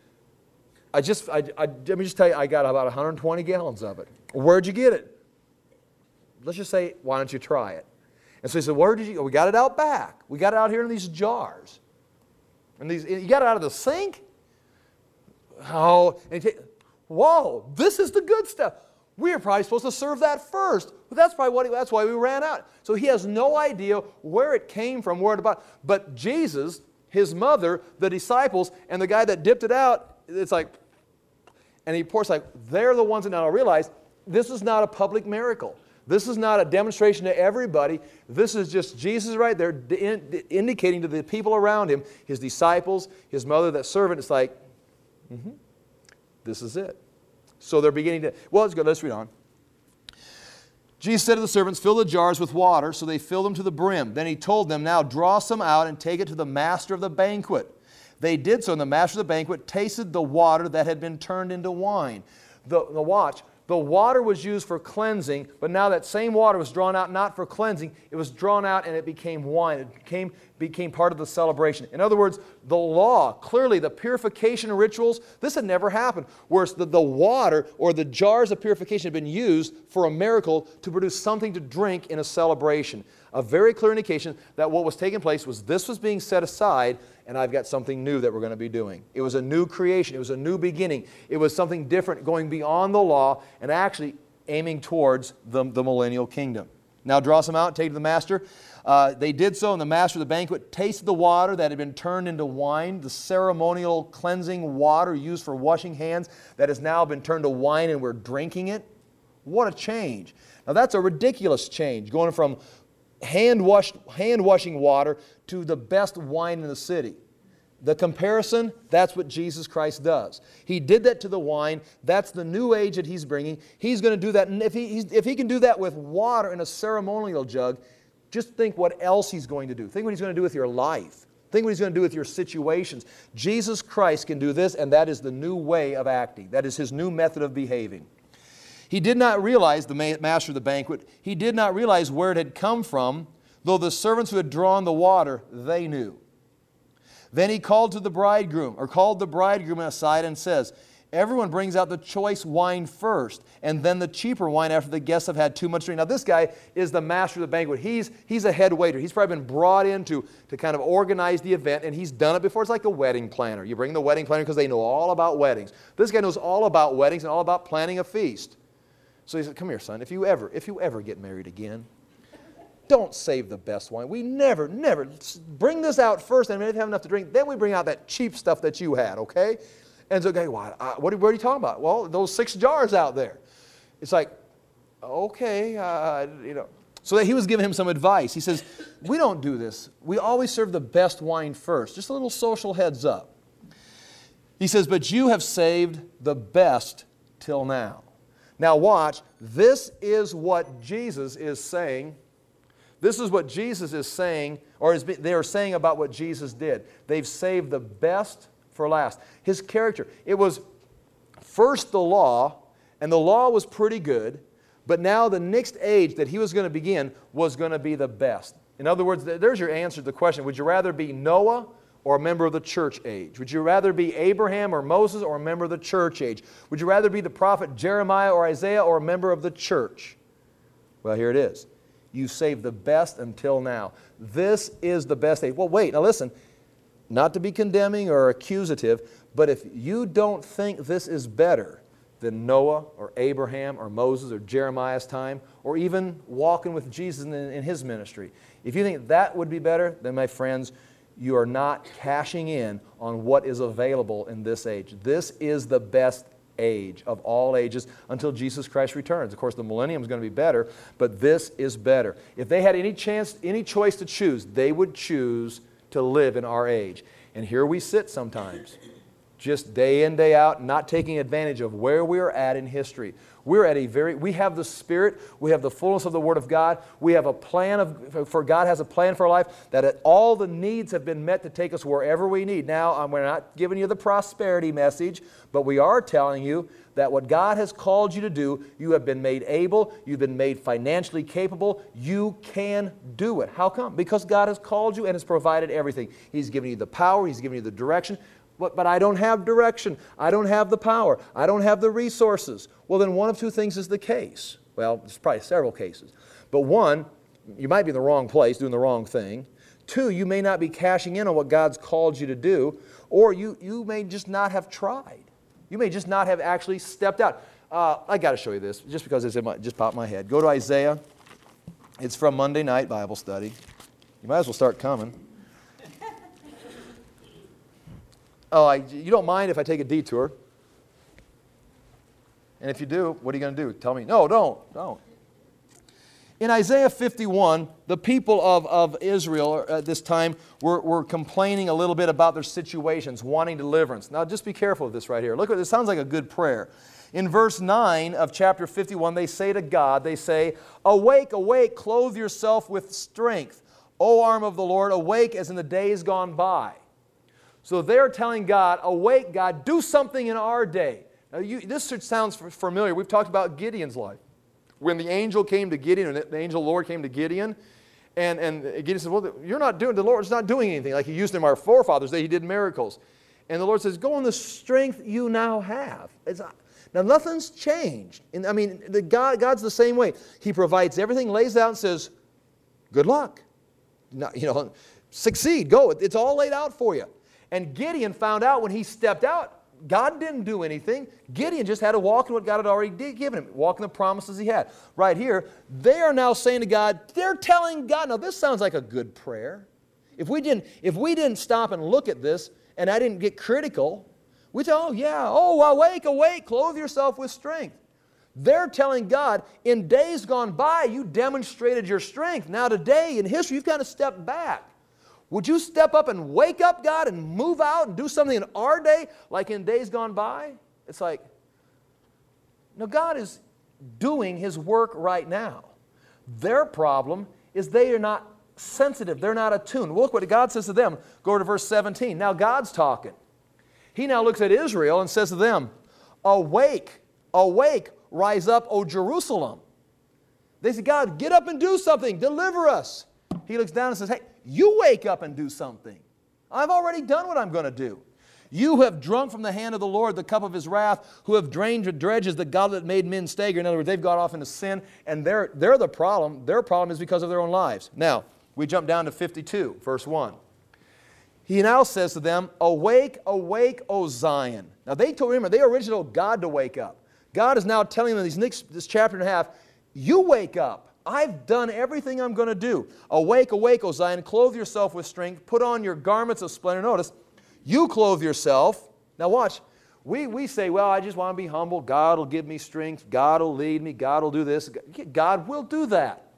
I just, I, I, let me just tell you, I got about one hundred twenty gallons of it. Where'd you get it? Let's just say, why don't you try it? And so he said, where did you, we got it out back. We got it out here in these jars. And these, you got it out of the sink? Oh, and he, whoa, this is the good stuff. We are probably supposed to serve that first. But that's probably what he, that's why we ran out. So he has no idea where it came from, where it about. But Jesus, his mother, the disciples, and the guy that dipped it out, it's like, and he pours like, they're the ones that now realize this is not a public miracle. This is not a demonstration to everybody. This is just Jesus right there in, indicating to the people around him, his disciples, his mother, that servant. It's like, mm-hmm, this is it. So they're beginning to, well, let's go, let's read on. Jesus said to the servants, fill the jars with water, so they filled them to the brim. Then he told them, now draw some out and take it to the master of the banquet. They did so, and the master of the banquet tasted the water that had been turned into wine. The, the watch, the water was used for cleansing, but now that same water was drawn out not for cleansing, it was drawn out and it became wine. It became, became part of the celebration. In other words, the law, clearly the purification rituals, this had never happened. Whereas the, the water or the jars of purification had been used for a miracle to produce something to drink in a celebration. A very clear indication that what was taking place was this was being set aside, and I've got something new that we're going to be doing. It was a new creation. It was a new beginning. It was something different, going beyond the law and actually aiming towards the, the millennial kingdom. Now draw some out, take it to the master. Uh, they did so, and the master of the banquet tasted the water that had been turned into wine, the ceremonial cleansing water used for washing hands that has now been turned to wine, and we're drinking it. What a change. Now that's a ridiculous change, going from hand washed, hand washing water to the best wine in the city. The comparison, that's what Jesus Christ does. He did that to the wine. That's the new age that he's bringing. He's going to do that. And if he, he's, if he can do that with water in a ceremonial jug, just think what else he's going to do. Think what he's going to do with your life. Think what he's going to do with your situations. Jesus Christ can do this, and that is the new way of acting. That is his new method of behaving. He did not realize, the master of the banquet, he did not realize where it had come from, though the servants who had drawn the water, they knew. Then he called to the bridegroom, or called the bridegroom aside and says, everyone brings out the choice wine first, and then the cheaper wine after the guests have had too much to drink. Now this guy is the master of the banquet. He's, he's a head waiter. He's probably been brought in to, to kind of organize the event, and he's done it before. It's like a wedding planner. You bring the wedding planner because they know all about weddings. This guy knows all about weddings and all about planning a feast. So he said, come here, son, if you ever, if you ever get married again, don't save the best wine. We never, never, bring this out first, and if you have enough to drink, then we bring out that cheap stuff that you had, okay? And so, okay, what, uh, what, what are you talking about? Well, those six jars out there. It's like, okay, uh, you know. So that he was giving him some advice. He says, we don't do this. We always serve the best wine first. Just a little social heads up. He says, but you have saved the best till now. Now watch, this is what Jesus is saying. This is what Jesus is saying, or is, they are saying about what Jesus did. They've saved the best for last. His character. It was first the law, and the law was pretty good, but now the next age that he was going to begin was going to be the best. In other words, there's your answer to the question. Would you rather be Noah or a member of the church age? Would you rather be Abraham or Moses or a member of the church age? Would you rather be the prophet Jeremiah or Isaiah or a member of the church? Well, here it is. You saved the best until now. This is the best age. Well, wait, now listen. Not to be condemning or accusative, but if you don't think this is better than Noah or Abraham or Moses or Jeremiah's time, or even walking with Jesus in, in his ministry, if you think that would be better, then my friends, you are not cashing in on what is available in this age. This is the best age of all ages until Jesus Christ returns. Of course, the millennium is going to be better, but this is better. If they had any chance, any choice to choose, they would choose to live in our age. And here we sit sometimes, just day in, day out, not taking advantage of where we're at in history. We're at a very, we have the Spirit, we have the fullness of the Word of God, we have a plan of, for God has a plan for our life, that all the needs have been met to take us wherever we need. Now, um, we're not giving you the prosperity message, but we are telling you that what God has called you to do, you have been made able, you've been made financially capable, you can do it. How come? Because God has called you and has provided everything. He's given you the power, He's given you the direction. But, but I don't have direction. I don't have the power. I don't have the resources. Well, then one of two things is the case. Well, there's probably several cases. But one, you might be in the wrong place doing the wrong thing. Two, you may not be cashing in on what God's called you to do. Or you, you may just not have tried. You may just not have actually stepped out. Uh, I got to show you this just because it's in my, just popped in my head. Go to Isaiah. It's from Monday night Bible study. You might as well start coming. Oh, I, you don't mind if I take a detour? And if you do, what are you going to do? Tell me, no, don't, don't. In Isaiah fifty-one, the people of, of Israel at this time were, were complaining a little bit about their situations, wanting deliverance. Now, just be careful of this right here. Look, this sounds like a good prayer. In verse nine of chapter fifty-one, they say to God, they say, awake, awake, clothe yourself with strength. O arm of the Lord, awake as in the days gone by. So they're telling God, awake, God, do something in our day. Now, you, this sounds familiar. We've talked about Gideon's life. When the angel came to Gideon, or the angel Lord came to Gideon, and, and Gideon said, well, you're not doing, the Lord's not doing anything. Like He used in our forefathers, that He did miracles. And the Lord says, go in the strength you now have. It's not, now, nothing's changed. And, I mean, the God, God's the same way. He provides everything, lays out and says, good luck. Not, you know, succeed, go. It's all laid out for you. And Gideon found out when he stepped out, God didn't do anything. Gideon just had to walk in what God had already given him, walk in the promises he had. Right here, they are now saying to God, they're telling God, now this sounds like a good prayer. If we didn't, if we didn't stop and look at this, and I didn't get critical, we'd say, oh yeah, oh awake, awake, clothe yourself with strength. They're telling God, in days gone by, you demonstrated your strength. Now today, in history, you've kind of stepped back. Would you step up and wake up, God, and move out and do something in our day like in days gone by? It's like, no, God is doing His work right now. Their problem is they are not sensitive. They're not attuned. Look what God says to them. Go to verse seventeen. Now God's talking. He now looks at Israel and says to them, awake, awake, rise up, O Jerusalem. They say, God, get up and do something. Deliver us. He looks down and says, hey, you wake up and do something. I've already done what I'm going to do. You have drunk from the hand of the Lord the cup of His wrath, who have drained to dreges the goblet that made men stagger. In other words, they've got off into sin, and they're, they're the problem. Their problem is because of their own lives. Now, we jump down to fifty-two, verse one. He now says to them, awake, awake, O Zion. Now, they told, remember, they originally told God to wake up. God is now telling them in these next, this chapter and a half, you wake up. I've done everything I'm going to do. Awake, awake, O Zion, clothe yourself with strength, put on your garments of splendor. Notice, you clothe yourself. Now watch, we, we say, well, I just want to be humble. God will give me strength. God will lead me. God will do this. God will do that.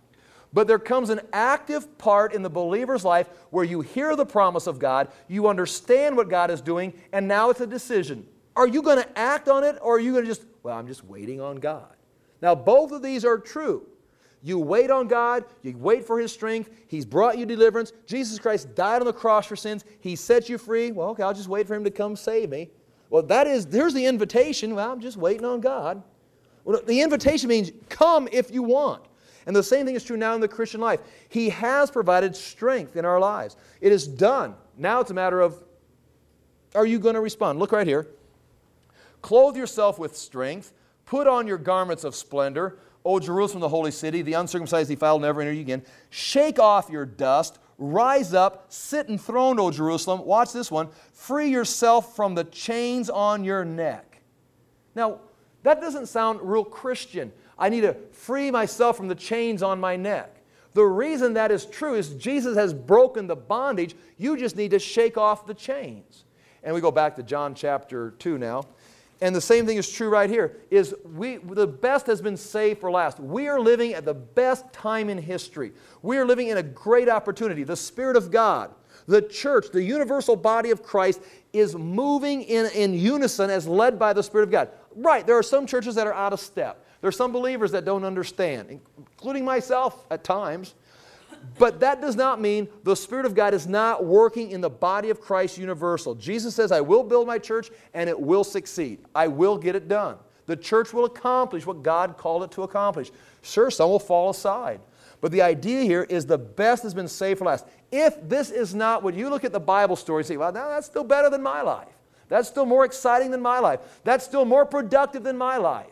But there comes an active part in the believer's life where you hear the promise of God, you understand what God is doing, and now it's a decision. Are you going to act on it, or are you going to just, well, I'm just waiting on God? Now, both of these are true. You wait on God, you wait for His strength, He's brought you deliverance. Jesus Christ died on the cross for sins, He set you free. Well, okay, I'll just wait for Him to come save me. Well, that is, there's the invitation. Well, I'm just waiting on God. Well, the invitation means come if you want. And the same thing is true now in the Christian life. He has provided strength in our lives. It is done. Now it's a matter of, are you going to respond? Look right here. Clothe yourself with strength. Put on your garments of splendor. O Jerusalem, the holy city, the uncircumcised defiled never enter you again. Shake off your dust. Rise up. Sit enthroned, O Jerusalem. Watch this one. Free yourself from the chains on your neck. Now, that doesn't sound real Christian. I need to free myself from the chains on my neck. The reason that is true is Jesus has broken the bondage. You just need to shake off the chains. And we go back to John chapter two now. And the same thing is true right here, is we, the best has been saved for last. We are living at the best time in history. We are living in a great opportunity. The Spirit of God, the church, the universal body of Christ is moving in, in unison as led by the Spirit of God. Right, there are some churches that are out of step. There are some believers that don't understand, including myself at times. But that does not mean the Spirit of God is not working in the body of Christ universal. Jesus says, I will build my church and it will succeed. I will get it done. The church will accomplish what God called it to accomplish. Sure, some will fall aside. But the idea here is the best has been saved for last. If this is not what you look at the Bible story and say, well, now that's still better than my life. That's still more exciting than my life. That's still more productive than my life.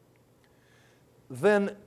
Then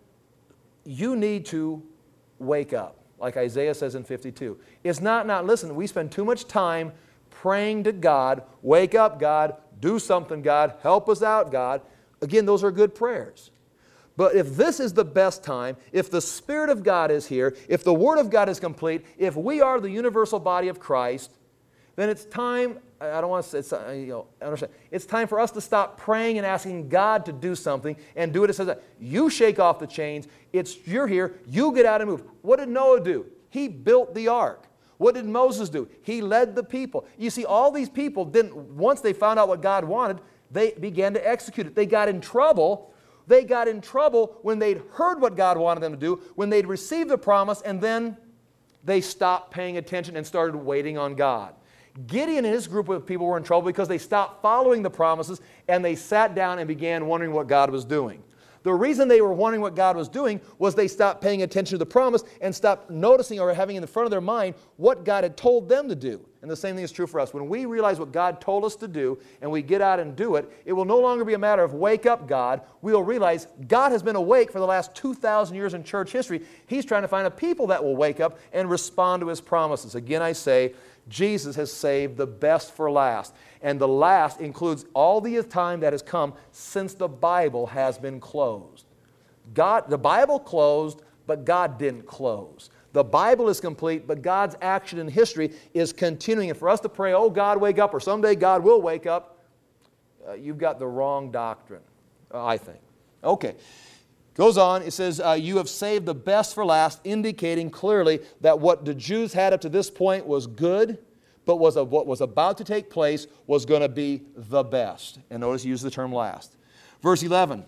you need to wake up, like Isaiah says in fifty-two. It's not, not, listen, we spend too much time praying to God, wake up, God, do something, God, help us out, God. Again, those are good prayers. But if this is the best time, if the Spirit of God is here, if the Word of God is complete, if we are the universal body of Christ, then it's time, I don't want to say, it's, uh, you know, I understand. It's time for us to stop praying and asking God to do something and do it. It says that you shake off the chains. It's, you're here. You get out and move. What did Noah do? He built the ark. What did Moses do? He led the people. You see, all these people didn't, once they found out what God wanted, they began to execute it. They got in trouble. They got in trouble when they'd heard what God wanted them to do, when they'd received the promise, and then they stopped paying attention and started waiting on God. Gideon and his group of people were in trouble because they stopped following the promises and they sat down and began wondering what God was doing. The reason they were wondering what God was doing was they stopped paying attention to the promise and stopped noticing or having in the front of their mind what God had told them to do. And the same thing is true for us. When we realize what God told us to do and we get out and do it, it will no longer be a matter of wake up God. We will realize God has been awake for the last two thousand years in church history. He's trying to find a people that will wake up and respond to His promises. Again, I say, Jesus has saved the best for last. And the last includes all the time that has come since the Bible has been closed. God, the Bible closed, but God didn't close. The Bible is complete, but God's action in history is continuing. And for us to pray, oh, God, wake up, or someday God will wake up, uh, you've got the wrong doctrine, uh, I think. Okay. Goes on, it says, uh, you have saved the best for last, indicating clearly that what the Jews had up to this point was good, but was a, what was about to take place was going to be the best. And notice he used the term last. Verse eleven,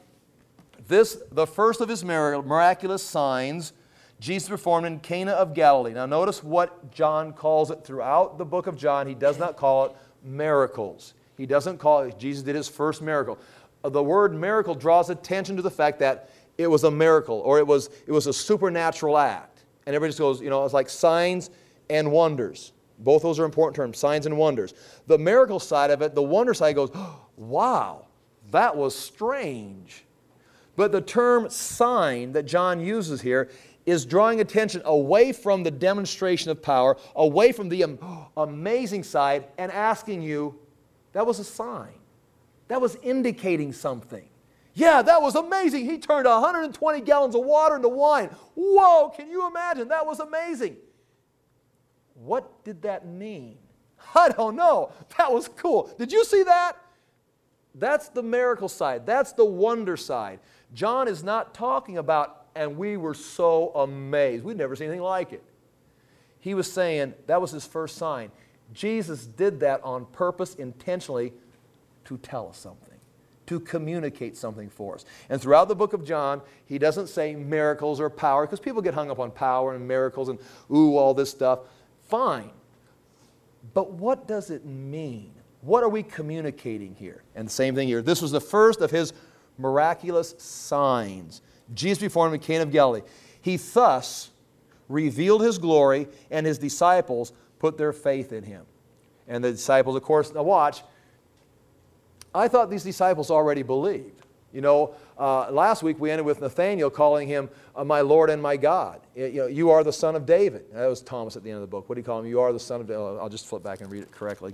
this, the first of His miraculous signs, Jesus performed in Cana of Galilee. Now notice what John calls it throughout the book of John. He does not call it miracles. He doesn't call it, Jesus did His first miracle. The word miracle draws attention to the fact that it was a miracle, or it was, it was a supernatural act. And everybody just goes, you know, it's like signs and wonders. Both those are important terms, signs and wonders. The miracle side of it, the wonder side goes, oh, wow, that was strange. But the term sign that John uses here is drawing attention away from the demonstration of power, away from the um, amazing side, and asking you, that was a sign. That was indicating something. Yeah, that was amazing. He turned one hundred twenty gallons of water into wine. Whoa, can you imagine? That was amazing. What did that mean? I don't know. That was cool. Did you see that? That's the miracle side. That's the wonder side. John is not talking about and we were so amazed. We'd never seen anything like it. He was saying that was his first sign. Jesus did that on purpose, intentionally, to tell us something, to communicate something for us. And throughout the book of John, he doesn't say miracles or power, because people get hung up on power and miracles and, ooh, all this stuff. Fine. But what does it mean? What are we communicating here? And the same thing here. This was the first of his miraculous signs. Jesus performed in Cana of Galilee. He thus revealed his glory, and his disciples put their faith in him. And the disciples, of course, now watch. I thought these disciples already believed. You know, uh, last week we ended with Nathanael calling him uh, my Lord and my God. You know, you are the son of David. That was Thomas at the end of the book. What do you call him? You are the son of David. I'll just flip back and read it correctly.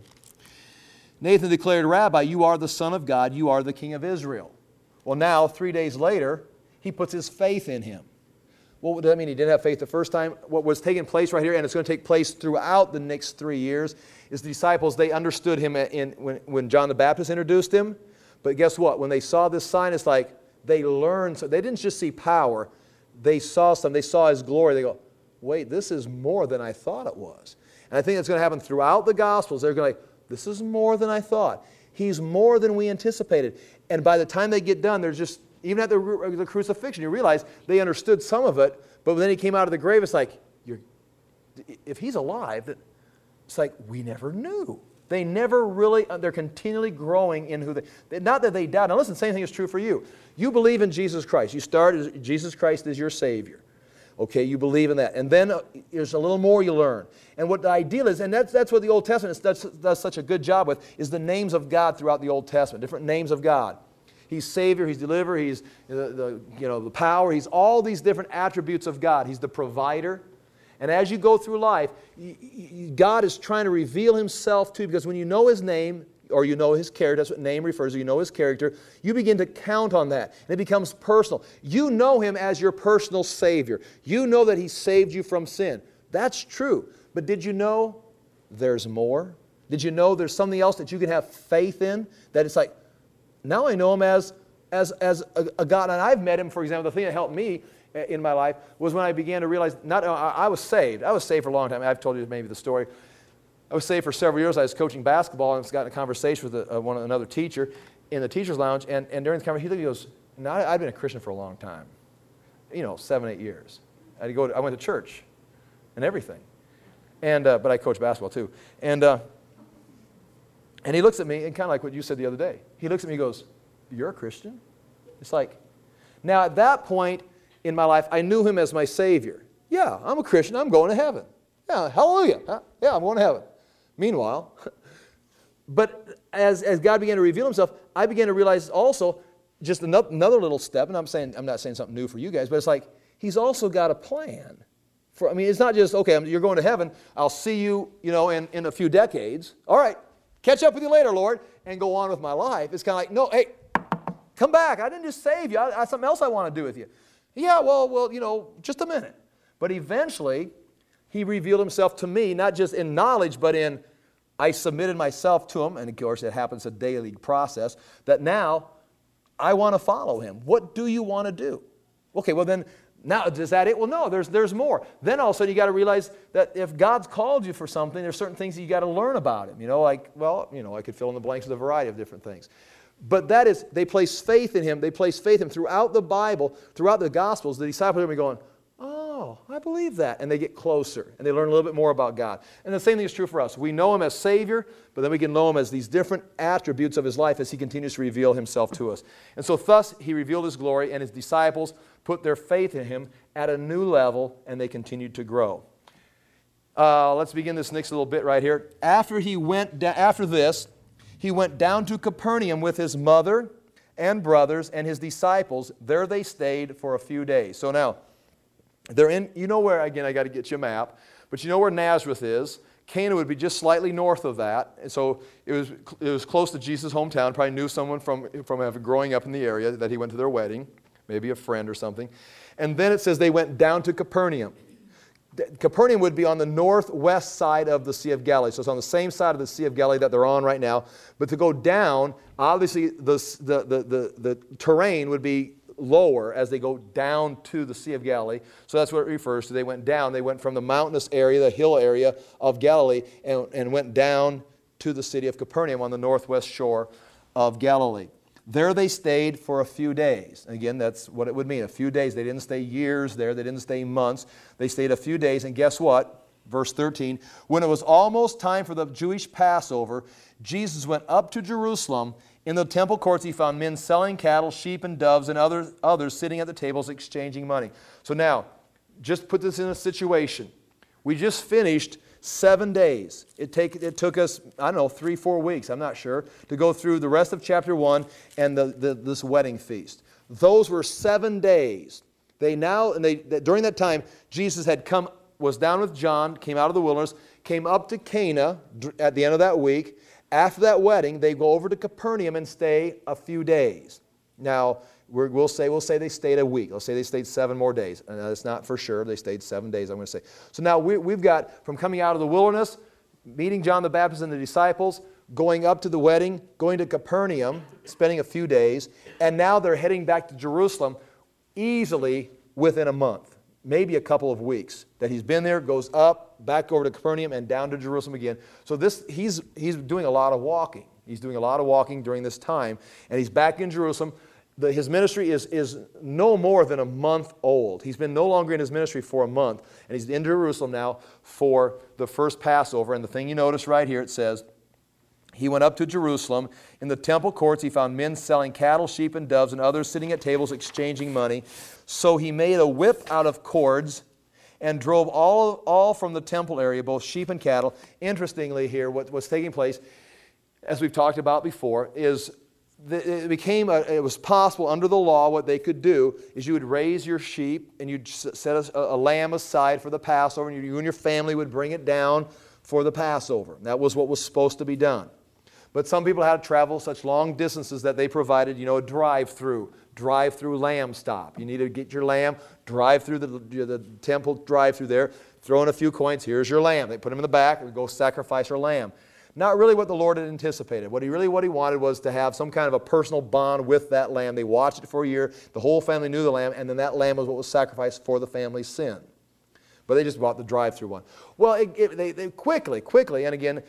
Nathan declared, Rabbi, you are the Son of God. You are the King of Israel. Well, now, three days later, he puts his faith in him. Well, does that mean he didn't have faith the first time? What was taking place right here, and it's going to take place throughout the next three years, is the disciples, they understood him in, when, when John the Baptist introduced him. But guess what? When they saw this sign, it's like they learned. So they didn't just see power. They saw something. They saw his glory. They go, wait, this is more than I thought it was. And I think that's going to happen throughout the Gospels. They're going to like, this is more than I thought. He's more than we anticipated. And by the time they get done, they're just, even at the, the crucifixion, you realize they understood some of it, but when he came out of the grave, it's like, you're, if he's alive, it's like, we never knew. They never really, they're continually growing in who they, not that they doubt. Now listen, the same thing is true for you. You believe in Jesus Christ. You start, Jesus Christ is your Savior. Okay, you believe in that. And then uh, there's a little more you learn. And what the ideal is, and that's, that's what the Old Testament does, does such a good job with, is the names of God throughout the Old Testament, different names of God. He's Savior, He's Deliverer, He's the, the, you know, the power, He's all these different attributes of God. He's the provider. And as you go through life, you, you, God is trying to reveal Himself to you, because when you know His name, or you know His character, that's what name refers to, you know His character, you begin to count on that, and it becomes personal. You know Him as your personal Savior. You know that He saved you from sin. That's true. But did you know there's more? Did you know there's something else that you can have faith in? That it's like, now I know Him as, as, as a, a God, and I've met Him, for example, the thing that helped me in my life was when I began to realize, not I, I was saved. I was saved for a long time. I've told you maybe the story. I was saved for several years. I was coaching basketball, and I was got in a conversation with a, a, one, another teacher in the teacher's lounge, and, and during the conversation, he goes, now, I've been a Christian for a long time, you know, seven, eight years. I, go to, I went to church and everything, and uh, but I coached basketball too. And, uh, and he looks at me, and kind of like what you said the other day, he looks at me and goes, you're a Christian? It's like, now at that point in my life, I knew Him as my Savior. Yeah, I'm a Christian. I'm going to heaven. Yeah, hallelujah. Yeah, I'm going to heaven. Meanwhile, but as, as God began to reveal Himself, I began to realize also just another, another little step, and I'm saying I'm not saying something new for you guys, but it's like He's also got a plan. For, I mean, it's not just, okay, I'm, you're going to heaven. I'll see you, you know, in, in a few decades. All right, catch up with you later, Lord, and go on with my life. It's kind of like, no, hey, come back. I didn't just save you. I, I have something else I want to do with you. Yeah, well, well, you know, just a minute. But eventually, He revealed Himself to me, not just in knowledge, but in I submitted myself to Him, and of course it happens a daily process, that now I want to follow Him. What do you want to do? Okay, well then, now is that it? Well, no, there's, there's more. Then all of a sudden you got to realize that if God's called you for something, there's certain things that you got to learn about Him. You know, like, well, you know, I could fill in the blanks with a variety of different things. But that is, they place faith in Him. They place faith in Him throughout the Bible, throughout the Gospels. The disciples are going, oh, I believe that. And they get closer, and they learn a little bit more about God. And the same thing is true for us. We know Him as Savior, but then we can know Him as these different attributes of His life as He continues to reveal Himself to us. And so thus, He revealed His glory, and His disciples put their faith in Him at a new level, and they continued to grow. Uh, let's begin this next little bit right here. After he went, da- after this, He went down to Capernaum with His mother and brothers and His disciples. There they stayed for a few days. So now, they're in, you know where, again, I got to get you a map, but you know where Nazareth is. Cana would be just slightly north of that. And so it was, it was close to Jesus' hometown. Probably knew someone from, from growing up in the area that he went to their wedding, maybe a friend or something. And then it says they went down to Capernaum. Capernaum would be on the northwest side of the Sea of Galilee. So it's on the same side of the Sea of Galilee that they're on right now. But to go down, obviously the, the, the, the, the terrain would be lower as they go down to the Sea of Galilee. So that's what it refers to. They went down. They went from the mountainous area, the hill area of Galilee, and, and went down to the city of Capernaum on the northwest shore of Galilee. There they stayed for a few days. And again, that's what it would mean, a few days. They didn't stay years there. They didn't stay months. They stayed a few days, and guess what? Verse thirteen, when it was almost time for the Jewish Passover, Jesus went up to Jerusalem. In the temple courts he found men selling cattle, sheep, and doves, and others, others sitting at the tables exchanging money. So now, just put this in a situation. We just finished seven days. It, take, it took us, I don't know, three, four weeks, I'm not sure, to go through the rest of chapter one and the, the, this wedding feast. Those were seven days. They now, and they, during that time, Jesus had come, was down with John, came out of the wilderness, came up to Cana at the end of that week. After that wedding, they go over to Capernaum and stay a few days. Now, we're, we'll say we'll say they stayed a week. Let's say they stayed seven more days. And that's not for sure. They stayed seven days, I'm going to say. So now we, we've got from coming out of the wilderness, meeting John the Baptist and the disciples, going up to the wedding, going to Capernaum, spending a few days, and now they're heading back to Jerusalem easily within a month. Maybe a couple of weeks that he's been there, goes up, back over to Capernaum, and down to Jerusalem again. So this, he's, he's doing a lot of walking. He's doing a lot of walking during this time, and he's back in Jerusalem. The, his ministry is, is no more than a month old. He's been no longer in his ministry for a month, and he's in Jerusalem now for the first Passover. And the thing you notice right here, it says, he went up to Jerusalem. In the temple courts he found men selling cattle, sheep, and doves, and others sitting at tables exchanging money. So he made a whip out of cords and drove all, all from the temple area, both sheep and cattle. Interestingly here, what was taking place, as we've talked about before, is that it became, a, it was possible under the law, what they could do is you would raise your sheep and you'd set a, a lamb aside for the Passover, and you and your family would bring it down for the Passover. That was what was supposed to be done. But some people had to travel such long distances that they provided, you know, a drive-through, drive-through lamb stop. You need to get your lamb, drive through the, the temple drive-through there, throw in a few coins, here's your lamb. They put him in the back and go sacrifice your lamb. Not really what the Lord had anticipated. What he really what he wanted was to have some kind of a personal bond with that lamb. They watched it for a year. The whole family knew the lamb, and then that lamb was what was sacrificed for the family's sin. But they just bought the drive-through one. Well, it, it, they, they quickly, quickly, and again,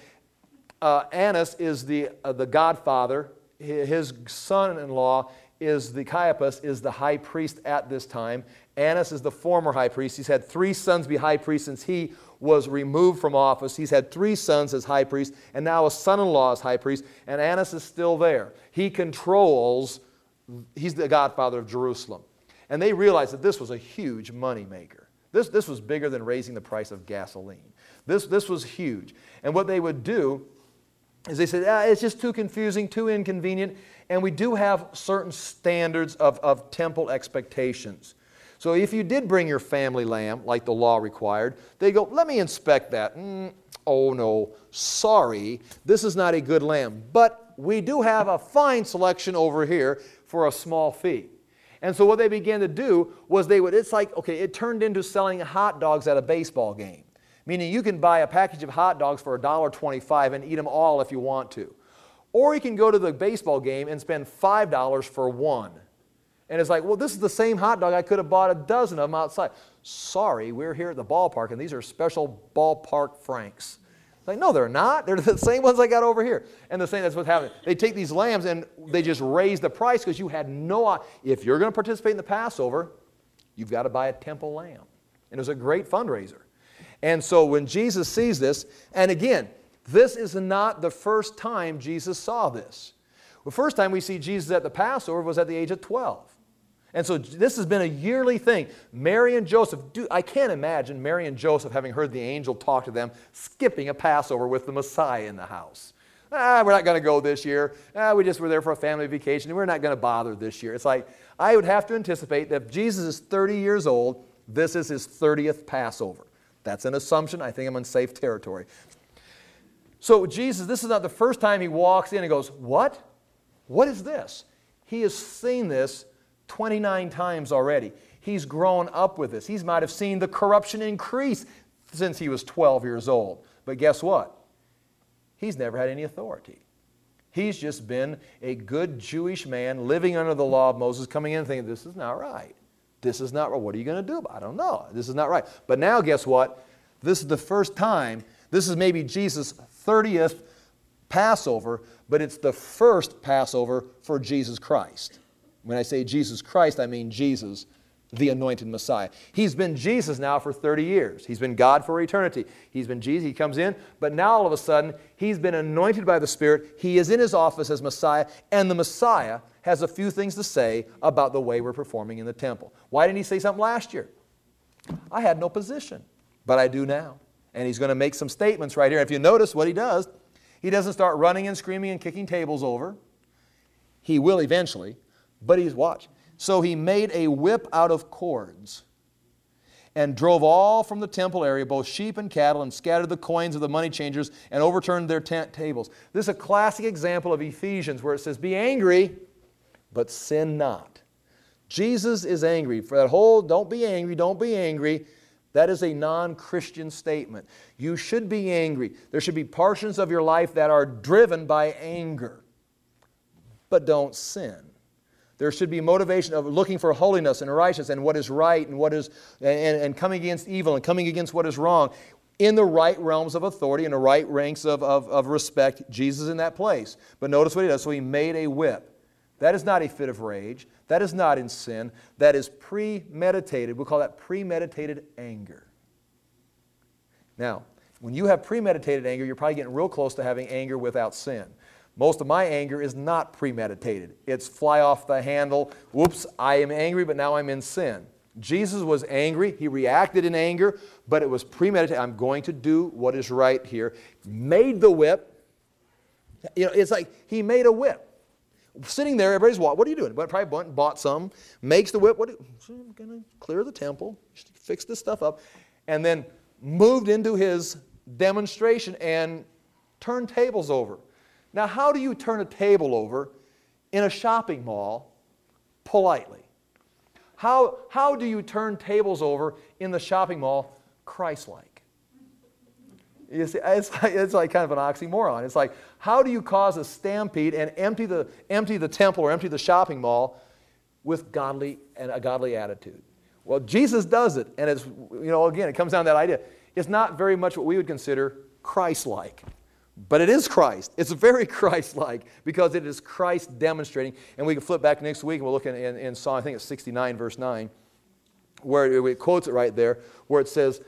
Uh, Annas is the, uh, the godfather. His son-in-law is the Caiaphas, is the high priest at this time. Annas is the former high priest. He's had three sons be high priests since he was removed from office. He's had three sons as high priest, and now a son-in-law as high priest, and Annas is still there. He controls, he's the godfather of Jerusalem. And they realized that this was a huge money maker. This, this was bigger than raising the price of gasoline. This, this was huge. And what they would do is they said, ah, it's just too confusing, too inconvenient, and we do have certain standards of, of temple expectations. So if you did bring your family lamb, like the law required, they go, let me inspect that. Mm, oh no, sorry, this is not a good lamb, but we do have a fine selection over here for a small fee. And so what they began to do was they would, it's like, okay, it turned into selling hot dogs at a baseball game. Meaning you can buy a package of hot dogs for one dollar twenty-five and eat them all if you want to. Or you can go to the baseball game and spend five dollars for one. And it's like, well, this is the same hot dog. I could have bought a dozen of them outside. Sorry, we're here at the ballpark, and these are special ballpark franks. It's like, no, they're not. They're the same ones I got over here. And the same, that's what's happening. They take these lambs, and they just raise the price because you had no, if you're going to participate in the Passover, you've got to buy a temple lamb. And it was a great fundraiser. And so when Jesus sees this, and again, this is not the first time Jesus saw this. The first time we see Jesus at the Passover was at the age of twelve. And so this has been a yearly thing. Mary and Joseph, do, I can't imagine Mary and Joseph, having heard the angel talk to them, skipping a Passover with the Messiah in the house. Ah, we're not going to go this year. Ah, we just were there for a family vacation, and we're not going to bother this year. It's like, I would have to anticipate that if Jesus is thirty years old, this is his thirtieth Passover. That's an assumption. I think I'm in safe territory. So Jesus, this is not the first time he walks in and goes, what? What is this? He has seen this twenty-nine times already. He's grown up with this. He might have seen the corruption increase since he was twelve years old. But guess what? He's never had any authority. He's just been a good Jewish man living under the law of Moses, coming in and thinking, this is not right. This is not right. What are you going to do about it? I don't know. This is not right. But now guess what? This is the first time. This is maybe Jesus' thirtieth Passover, but it's the first Passover for Jesus Christ. When I say Jesus Christ, I mean Jesus, the anointed Messiah. He's been Jesus now for thirty years. He's been God for eternity. He's been Jesus. He comes in, but now all of a sudden, He's been anointed by the Spirit. He is in His office as Messiah, and the Messiah has a few things to say about the way we're performing in the temple. Why didn't He say something last year? I had no position, but I do now. And He's going to make some statements right here. If you notice what He does, He doesn't start running and screaming and kicking tables over. He will eventually, but He's, watch. So He made a whip out of cords and drove all from the temple area, both sheep and cattle, and scattered the coins of the money changers and overturned their tent tables. This is a classic example of Ephesians where it says, be angry, but sin not. Jesus is angry. For that whole, don't be angry, don't be angry, that is a non-Christian statement. You should be angry. There should be portions of your life that are driven by anger, but don't sin. There should be motivation of looking for holiness and righteousness and what is right and what is and, and coming against evil and coming against what is wrong in the right realms of authority, in the right ranks of, of, of respect. Jesus is in that place. But notice what He does. So He made a whip. That is not a fit of rage. That is not in sin. That is premeditated. We'll call that premeditated anger. Now, when you have premeditated anger, you're probably getting real close to having anger without sin. Most of my anger is not premeditated. It's fly off the handle. Whoops, I am angry, but now I'm in sin. Jesus was angry. He reacted in anger, but it was premeditated. I'm going to do what is right here. Made the whip. You know, it's like He made a whip. Sitting there, everybody's watching. What are you doing? But probably went and bought some. Makes the whip. What? Do, so I'm going to clear the temple, fix this stuff up, and then moved into His demonstration and turned tables over. Now, how do you turn a table over in a shopping mall politely? How, how do you turn tables over in the shopping mall Christ-like? You see, it's like, it's like kind of an oxymoron. It's like, how do you cause a stampede and empty the, empty the temple or empty the shopping mall with godly and a godly attitude? Well, Jesus does it, and it's, you know, again, it comes down to that idea. It's not very much what we would consider Christ-like. But it is Christ. It's very Christ-like because it is Christ demonstrating. And we can flip back next week and we'll look in, in, in Psalm, I think it's sixty-nine, verse nine, where it quotes it right there, where it says,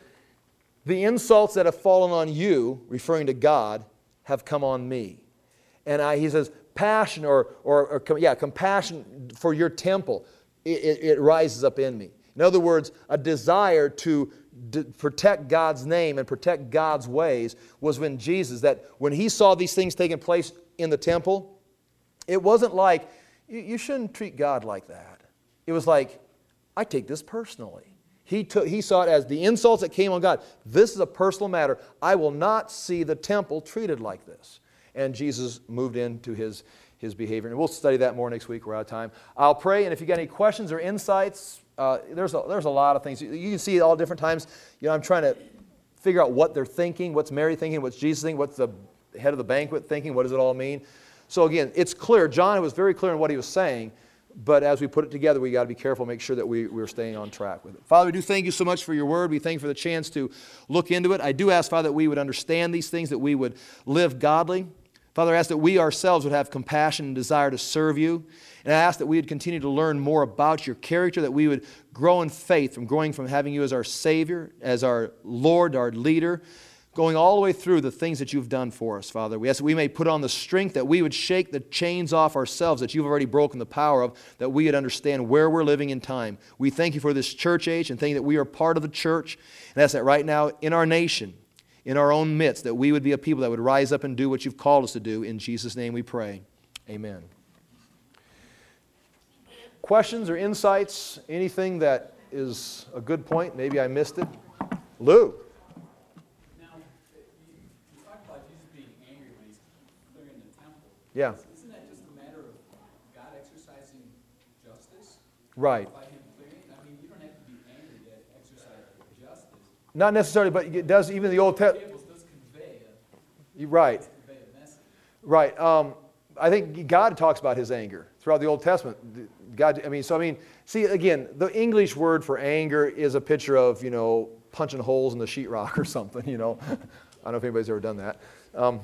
the insults that have fallen on you, referring to God, have come on me. And I, he says, passion or, or, or yeah, compassion for your temple, it, it, it rises up in me. In other words, a desire to d- protect God's name and protect God's ways was when Jesus, that when He saw these things taking place in the temple, it wasn't like, you, you shouldn't treat God like that. It was like, I take this personally. He, took, he saw it as the insults that came on God. This is a personal matter. I will not see the temple treated like this. And Jesus moved into His, his behavior. And we'll study that more next week. We're out of time. I'll pray, and if you got any questions or insights, uh, there's, a, there's a lot of things. You, you can see it all different times. You know, I'm trying to figure out what they're thinking, what's Mary thinking, what's Jesus thinking, what's the head of the banquet thinking, what does it all mean? So again, it's clear. John was very clear in what he was saying. But as we put it together, we got to be careful, make sure that we, we're staying on track with it. Father, we do thank You so much for Your word. We thank You for the chance to look into it. I do ask, Father, that we would understand these things, that we would live godly. Father, I ask that we ourselves would have compassion and desire to serve You. And I ask that we would continue to learn more about Your character, that we would grow in faith from growing from having You as our Savior, as our Lord, our leader, going all the way through the things that You've done for us, Father. We ask that we may put on the strength, that we would shake the chains off ourselves that You've already broken the power of, that we would understand where we're living in time. We thank You for this church age and thank You that we are part of the church. And ask that right now in our nation, in our own midst, that we would be a people that would rise up and do what You've called us to do. In Jesus' name we pray. Amen. Questions or insights? Anything that is a good point? Maybe I missed it. Lou. Yeah. Isn't that just a matter of God exercising justice? Right. By Him clearing? I mean, you don't have to be angry to exercise justice. Not necessarily, but it does, even the Old Testament. Does convey a, Right. does convey a message. Right. Um, I think God talks about his anger throughout the Old Testament. God, I mean, so I mean, see, again, the English word for anger is a picture of, you know, punching holes in the sheetrock or something, you know. I don't know if anybody's ever done that. Um,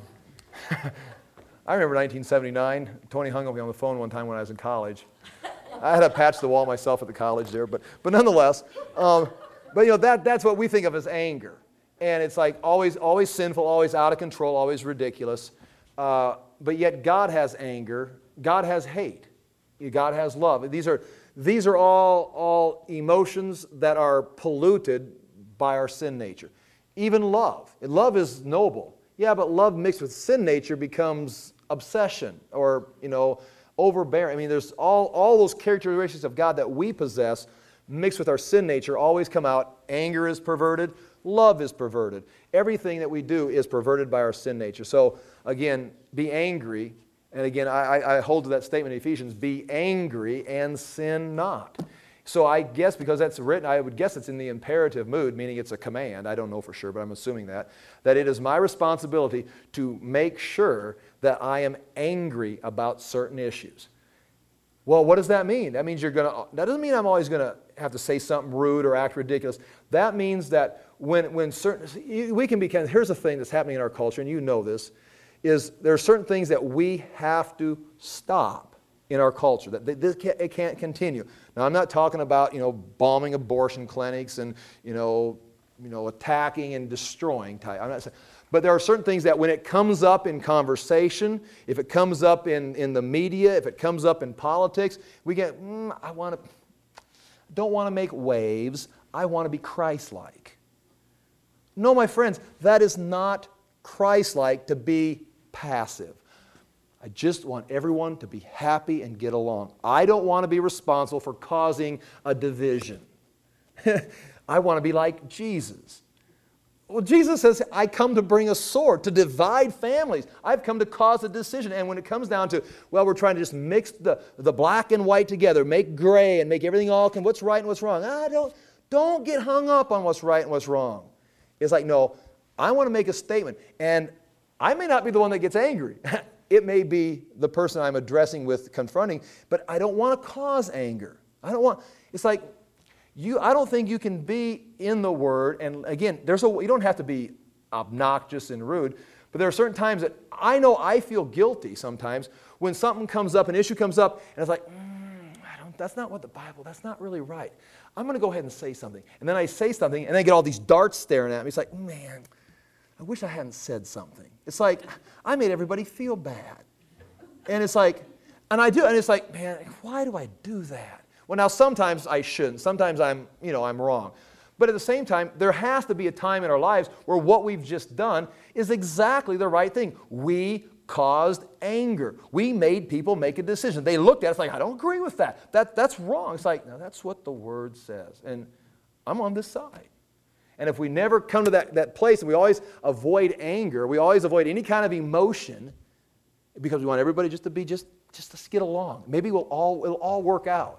I remember nineteen seventy-nine. Tony hung up me on the phone one time when I was in college. I had to patch the wall myself at the college there, but, but nonetheless, um, but you know, that, that's what we think of as anger. And it's like always, always sinful, always out of control, always ridiculous. Uh, but yet God has anger. God has hate. God has love. These are, these are all, all emotions that are polluted by our sin nature. Even love. Love is noble. Yeah, but love mixed with sin nature becomes obsession or, you know, overbearing. I mean, there's all, all those characteristics of God that we possess mixed with our sin nature always come out. Anger is perverted. Love is perverted. Everything that we do is perverted by our sin nature. So, again, be angry. And again, I, I hold to that statement in Ephesians, be angry and sin not. So I guess because that's written, I would guess it's in the imperative mood, meaning it's a command. I don't know for sure, but I'm assuming that. That it is my responsibility to make sure that I am angry about certain issues. Well, what does that mean? That means you're going to, that doesn't mean I'm always going to have to say something rude or act ridiculous. That means that when, when certain, we can be, here's the thing that's happening in our culture, and you know this, is there are certain things that we have to stop in our culture. That this can't, it can't continue. Now, I'm not talking about, you know, bombing abortion clinics and, you know, you know, attacking and destroying type. I'm not saying, but there are certain things that when it comes up in conversation, if it comes up in, in the media, if it comes up in politics, we get, mm, I want to, don't want to make waves. I want to be Christ-like. No, my friends, that is not Christ-like to be passive. I just want everyone to be happy and get along. I don't want to be responsible for causing a division. I want to be like Jesus. Well, Jesus says, I come to bring a sword, to divide families. I've come to cause a decision. And when it comes down to, well, we're trying to just mix the, the black and white together, make gray and make everything all, can, what's right and what's wrong? Ah, don't, don't get hung up on what's right and what's wrong. It's like, no, I want to make a statement. And I may not be the one that gets angry. It may be the person I'm addressing with confronting, but I don't want to cause anger. I don't want, it's like, you, I don't think you can be in the Word, and again, there's a, you don't have to be obnoxious and rude, but there are certain times that I know I feel guilty sometimes when something comes up, an issue comes up, and it's like, mm, I don't, that's not what the Bible, that's not really right. I'm going to go ahead and say something. And then I say something, and I get all these darts staring at me. It's like, man, I wish I hadn't said something. It's like, I made everybody feel bad. And it's like, and I do, and it's like, man, why do I do that? Well, now sometimes I shouldn't. Sometimes I'm, you know, I'm wrong. But at the same time, there has to be a time in our lives where what we've just done is exactly the right thing. We caused anger. We made people make a decision. They looked at us like, I don't agree with that. That that's wrong. It's like, no, that's what the Word says. And I'm on this side. And if we never come to that, that place, and we always avoid anger, we always avoid any kind of emotion, because we want everybody just to be just, just to get along. Maybe we'll all, it'll all work out.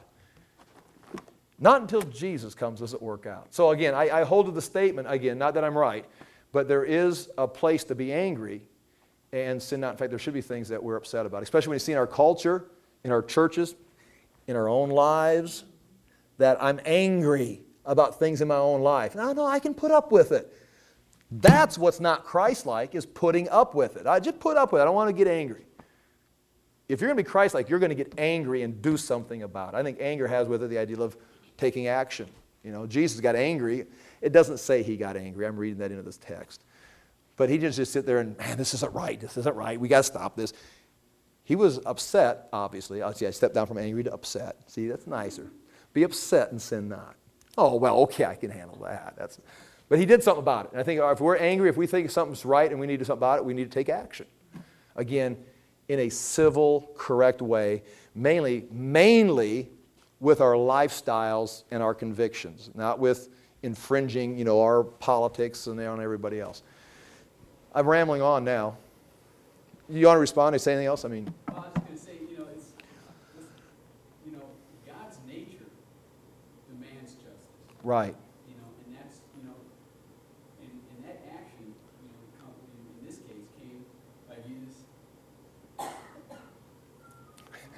Not until Jesus comes does it work out. So again, I, I hold to the statement, again, not that I'm right, but there is a place to be angry and sin not. In fact, there should be things that we're upset about, especially when you see in our culture, in our churches, in our own lives, that I'm angry about things in my own life. No, no, I can put up with it. That's what's not Christ-like, is putting up with it. I just put up with it. I don't want to get angry. If you're going to be Christ-like, you're going to get angry and do something about it. I think anger has with it the idea of taking action. You know, Jesus got angry. It doesn't say he got angry. I'm reading that into this text. But he didn't just sit there and, man, this isn't right. This isn't right. We got to stop this. He was upset, obviously. I see, I stepped down from angry to upset. See, that's nicer. Be upset and sin not. Oh, well, okay, I can handle that. That's, but he did something about it. And I think if we're angry, if we think something's right and we need to do something about it, we need to take action. Again, in a civil, correct way, mainly, mainly with our lifestyles and our convictions, not with infringing, you know, our politics and on everybody else. I'm rambling on now. You want to respond or say anything else? I mean, Well, I was just going to say, you know, it's, it's, you know, God's nature demands justice. right. You know, and that's, you know, and, and that action, you know, come, in, in this case, came by Jesus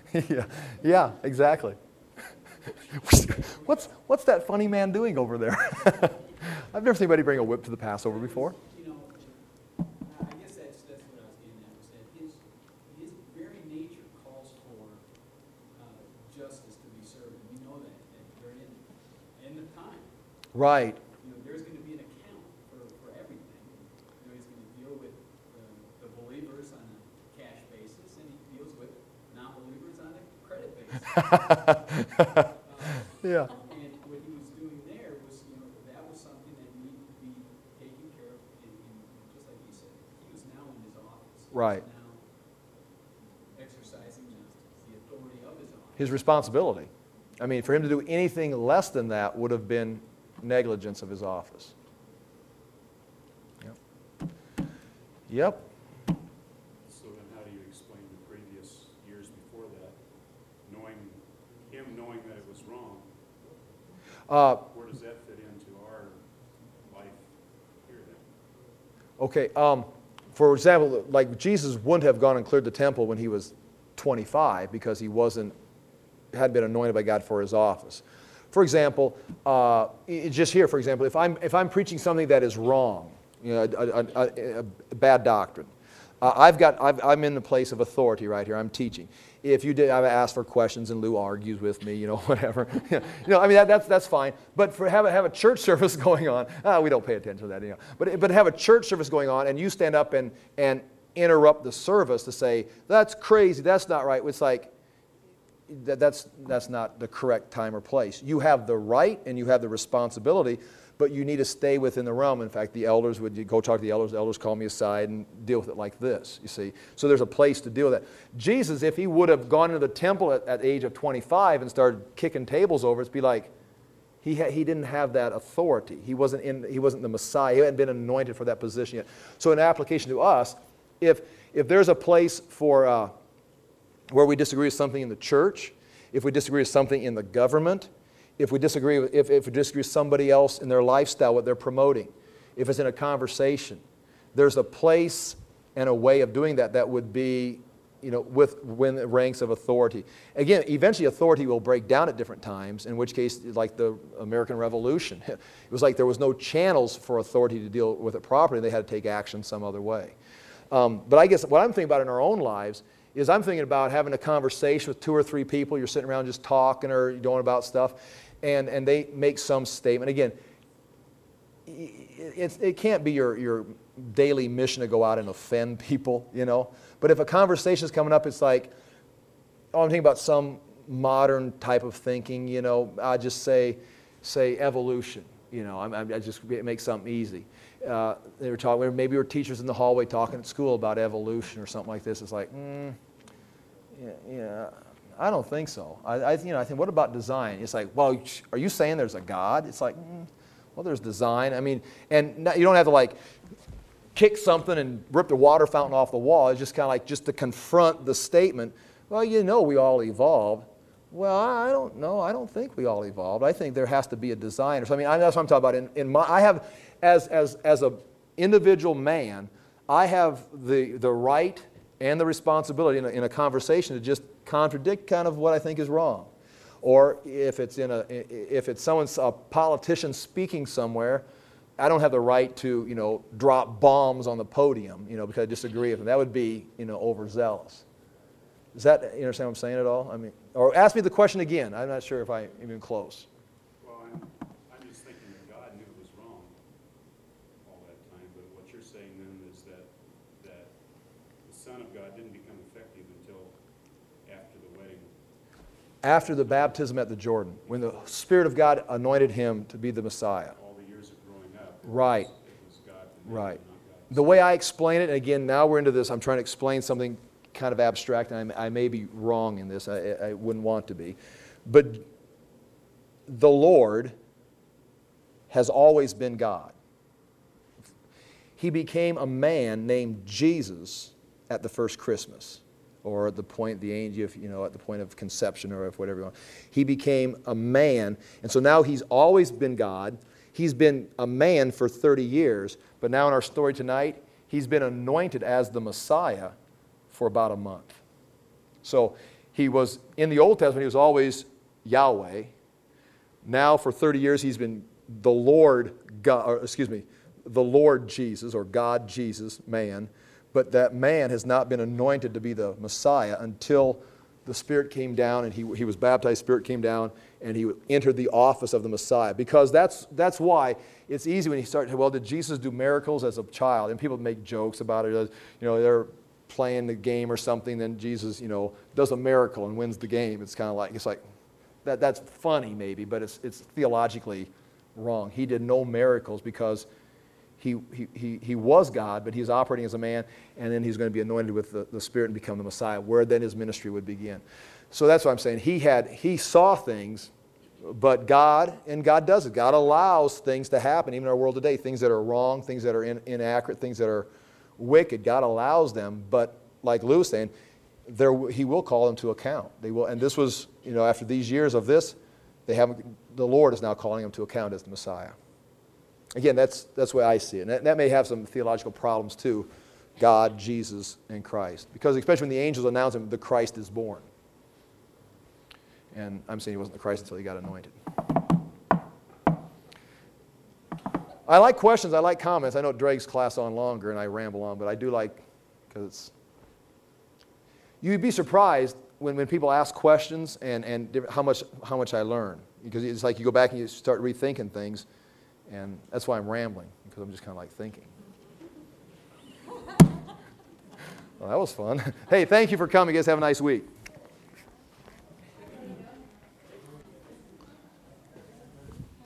yeah, yeah, exactly. what's, what's that funny man doing over there? I've never seen anybody bring a whip to the Passover before. You know, I guess that's, that's what I was getting at, was that his, his very nature calls for uh, justice to be served. And we know that, that we're in, in the time. Right. You know, there's going to be an account for, for everything. You know, he's going to deal with the, the believers on a cash basis, and he deals with non-believers on a credit basis. uh, Yeah. And what he was doing there was, you know, that was something that needed to be taken care of. In, in, just like he said, he was now in his office. He Right. was now exercising the, the authority of his office. His responsibility. I mean, for him to do anything less than that would have been negligence of his office. Yep. Yep. So then how do you explain the previous years before that, knowing, him knowing that it was wrong? Uh, Where does that fit into our life here then? okay. Um, for example, like Jesus wouldn't have gone and cleared the temple when he was twenty-five because he wasn't, hadn't been anointed by God for his office. For example, uh, i- just here, for example, if I'm, if I'm preaching something that is wrong, you know, a, a, a, a bad doctrine, uh, I've got, I've, I'm in the place of authority right here. I'm teaching. If you did, I've asked for questions and Lou argues with me, you know, whatever. you know, I mean, that, that's, that's fine. But for have a, have a church service going on, uh, we don't pay attention to that, you know. But, but have a church service going on and you stand up and, and interrupt the service to say, that's crazy, that's not right. It's like, that, that's, that's not the correct time or place. You have the right and you have the responsibility, but you need to stay within the realm. In fact, the elders would, you go talk to the elders, the elders call me aside and deal with it like this, you see. So there's a place to deal with that. Jesus, if he would have gone into the temple at, at the age of twenty-five and started kicking tables over, it'd be like, he, ha, he didn't have that authority. He wasn't, in, he wasn't the Messiah. He hadn't been anointed for that position yet. So in application to us, if, if there's a place for, uh, where we disagree with something in the church, if we disagree with something in the government, if we disagree with, if, if we disagree with somebody else in their lifestyle, what they're promoting, if it's in a conversation, there's a place and a way of doing that that would be, you know, with, within the ranks of authority. Again, eventually authority will break down at different times, in which case, like the American Revolution, it was like there was no channels for authority to deal with it properly. They had to take action some other way. Um, but I guess what I'm thinking about in our own lives is I'm thinking about having a conversation with two or three people. You're sitting around just talking or you're going about stuff, and, and they make some statement. Again, it, it can't be your, your daily mission to go out and offend people, you know. But if a conversation is coming up, it's like, oh, I'm thinking about some modern type of thinking, you know. I just say, say evolution, you know. I, I just make something easy. Uh, they were talking, maybe we were teachers in the hallway talking at school about evolution or something like this. It's like, mm, yeah, yeah, I don't think so. I, I, you know, I think, what about design? It's like, well, are you saying there's a God? It's like, mm, well, there's design. I mean, and you don't have to like kick something and rip the water fountain off the wall. It's just kind of like just to confront the statement. Well, you know, we all evolved. Well, I don't know. I don't think we all evolved. I think there has to be a design. So I mean, I, that's what I'm talking about. In, in my, I have, as as as a individual man, I have the the right and the responsibility in a, in a conversation to just contradict kind of what I think is wrong, or if it's in a if it's someone's a politician speaking somewhere, I don't have the right to you know drop bombs on the podium, you know, because I disagree with them. That would be you know overzealous. Does that, you understand what I'm saying at all? I mean, or ask me the question again. I'm not sure if I'm even close. Well, I'm, I'm just thinking that God knew it was wrong all that time, but what you're saying then is that, that the Son of God didn't become effective until after the wedding. After the baptism at the Jordan, when the Spirit of God anointed him to be the Messiah. All the years of growing up, it Right. was, it was God. Right. Not God. The way I explain it, and again, now we're into this, I'm trying to explain something kind of abstract, and I, I may be wrong in this. I, I wouldn't want to be. But the Lord has always been God. He became a man named Jesus at the first Christmas, or at the point, the angel, you know, at the point of conception, or if whatever you want. He became a man, and so now he's always been God. He's been a man for thirty years, but now in our story tonight, he's been anointed as the Messiah for about a month. So He was, in the Old Testament, he was always Yahweh. Now for thirty years he's been the Lord God, or excuse me, the Lord Jesus, or God Jesus, man. But that man has not been anointed to be the Messiah until the Spirit came down and he, he was baptized, Spirit came down, and he entered the office of the Messiah. Because that's, that's why it's easy when you start, well, did Jesus do miracles as a child? And people make jokes about it. You know, they're playing the game or something, then Jesus, you know, does a miracle and wins the game. It's kind of like, it's like, that, that's funny maybe, but it's, it's theologically wrong. He did no miracles because He, he, he, he was God, but he was operating as a man, and then he's going to be anointed with the, the Spirit and become the Messiah, where then his ministry would begin. So that's what I'm saying. He had, he saw things, but God, and God does it. God allows things to happen, even in our world today, things that are wrong, things that are in, inaccurate, things that are wicked. God allows them, but like Lou was saying, there, he will call them to account. They will, and this was, you know, after these years of this, they haven't, the Lord is now calling them to account as the Messiah. Again, that's, that's the way I see it. And that, that may have some theological problems too, God, Jesus, and Christ. Because especially when the angels announce him, the Christ is born. And I'm saying he wasn't the Christ until he got anointed. I like questions, I like comments. I know it drags class on longer and I ramble on, but I do like, because it's, you'd be surprised when, when people ask questions and, and how much, how much I learn. Because it's like you go back and you start rethinking things. And that's why I'm rambling, because I'm just kind of like thinking. Well, that was fun. Hey, thank you for coming. You guys have a nice week.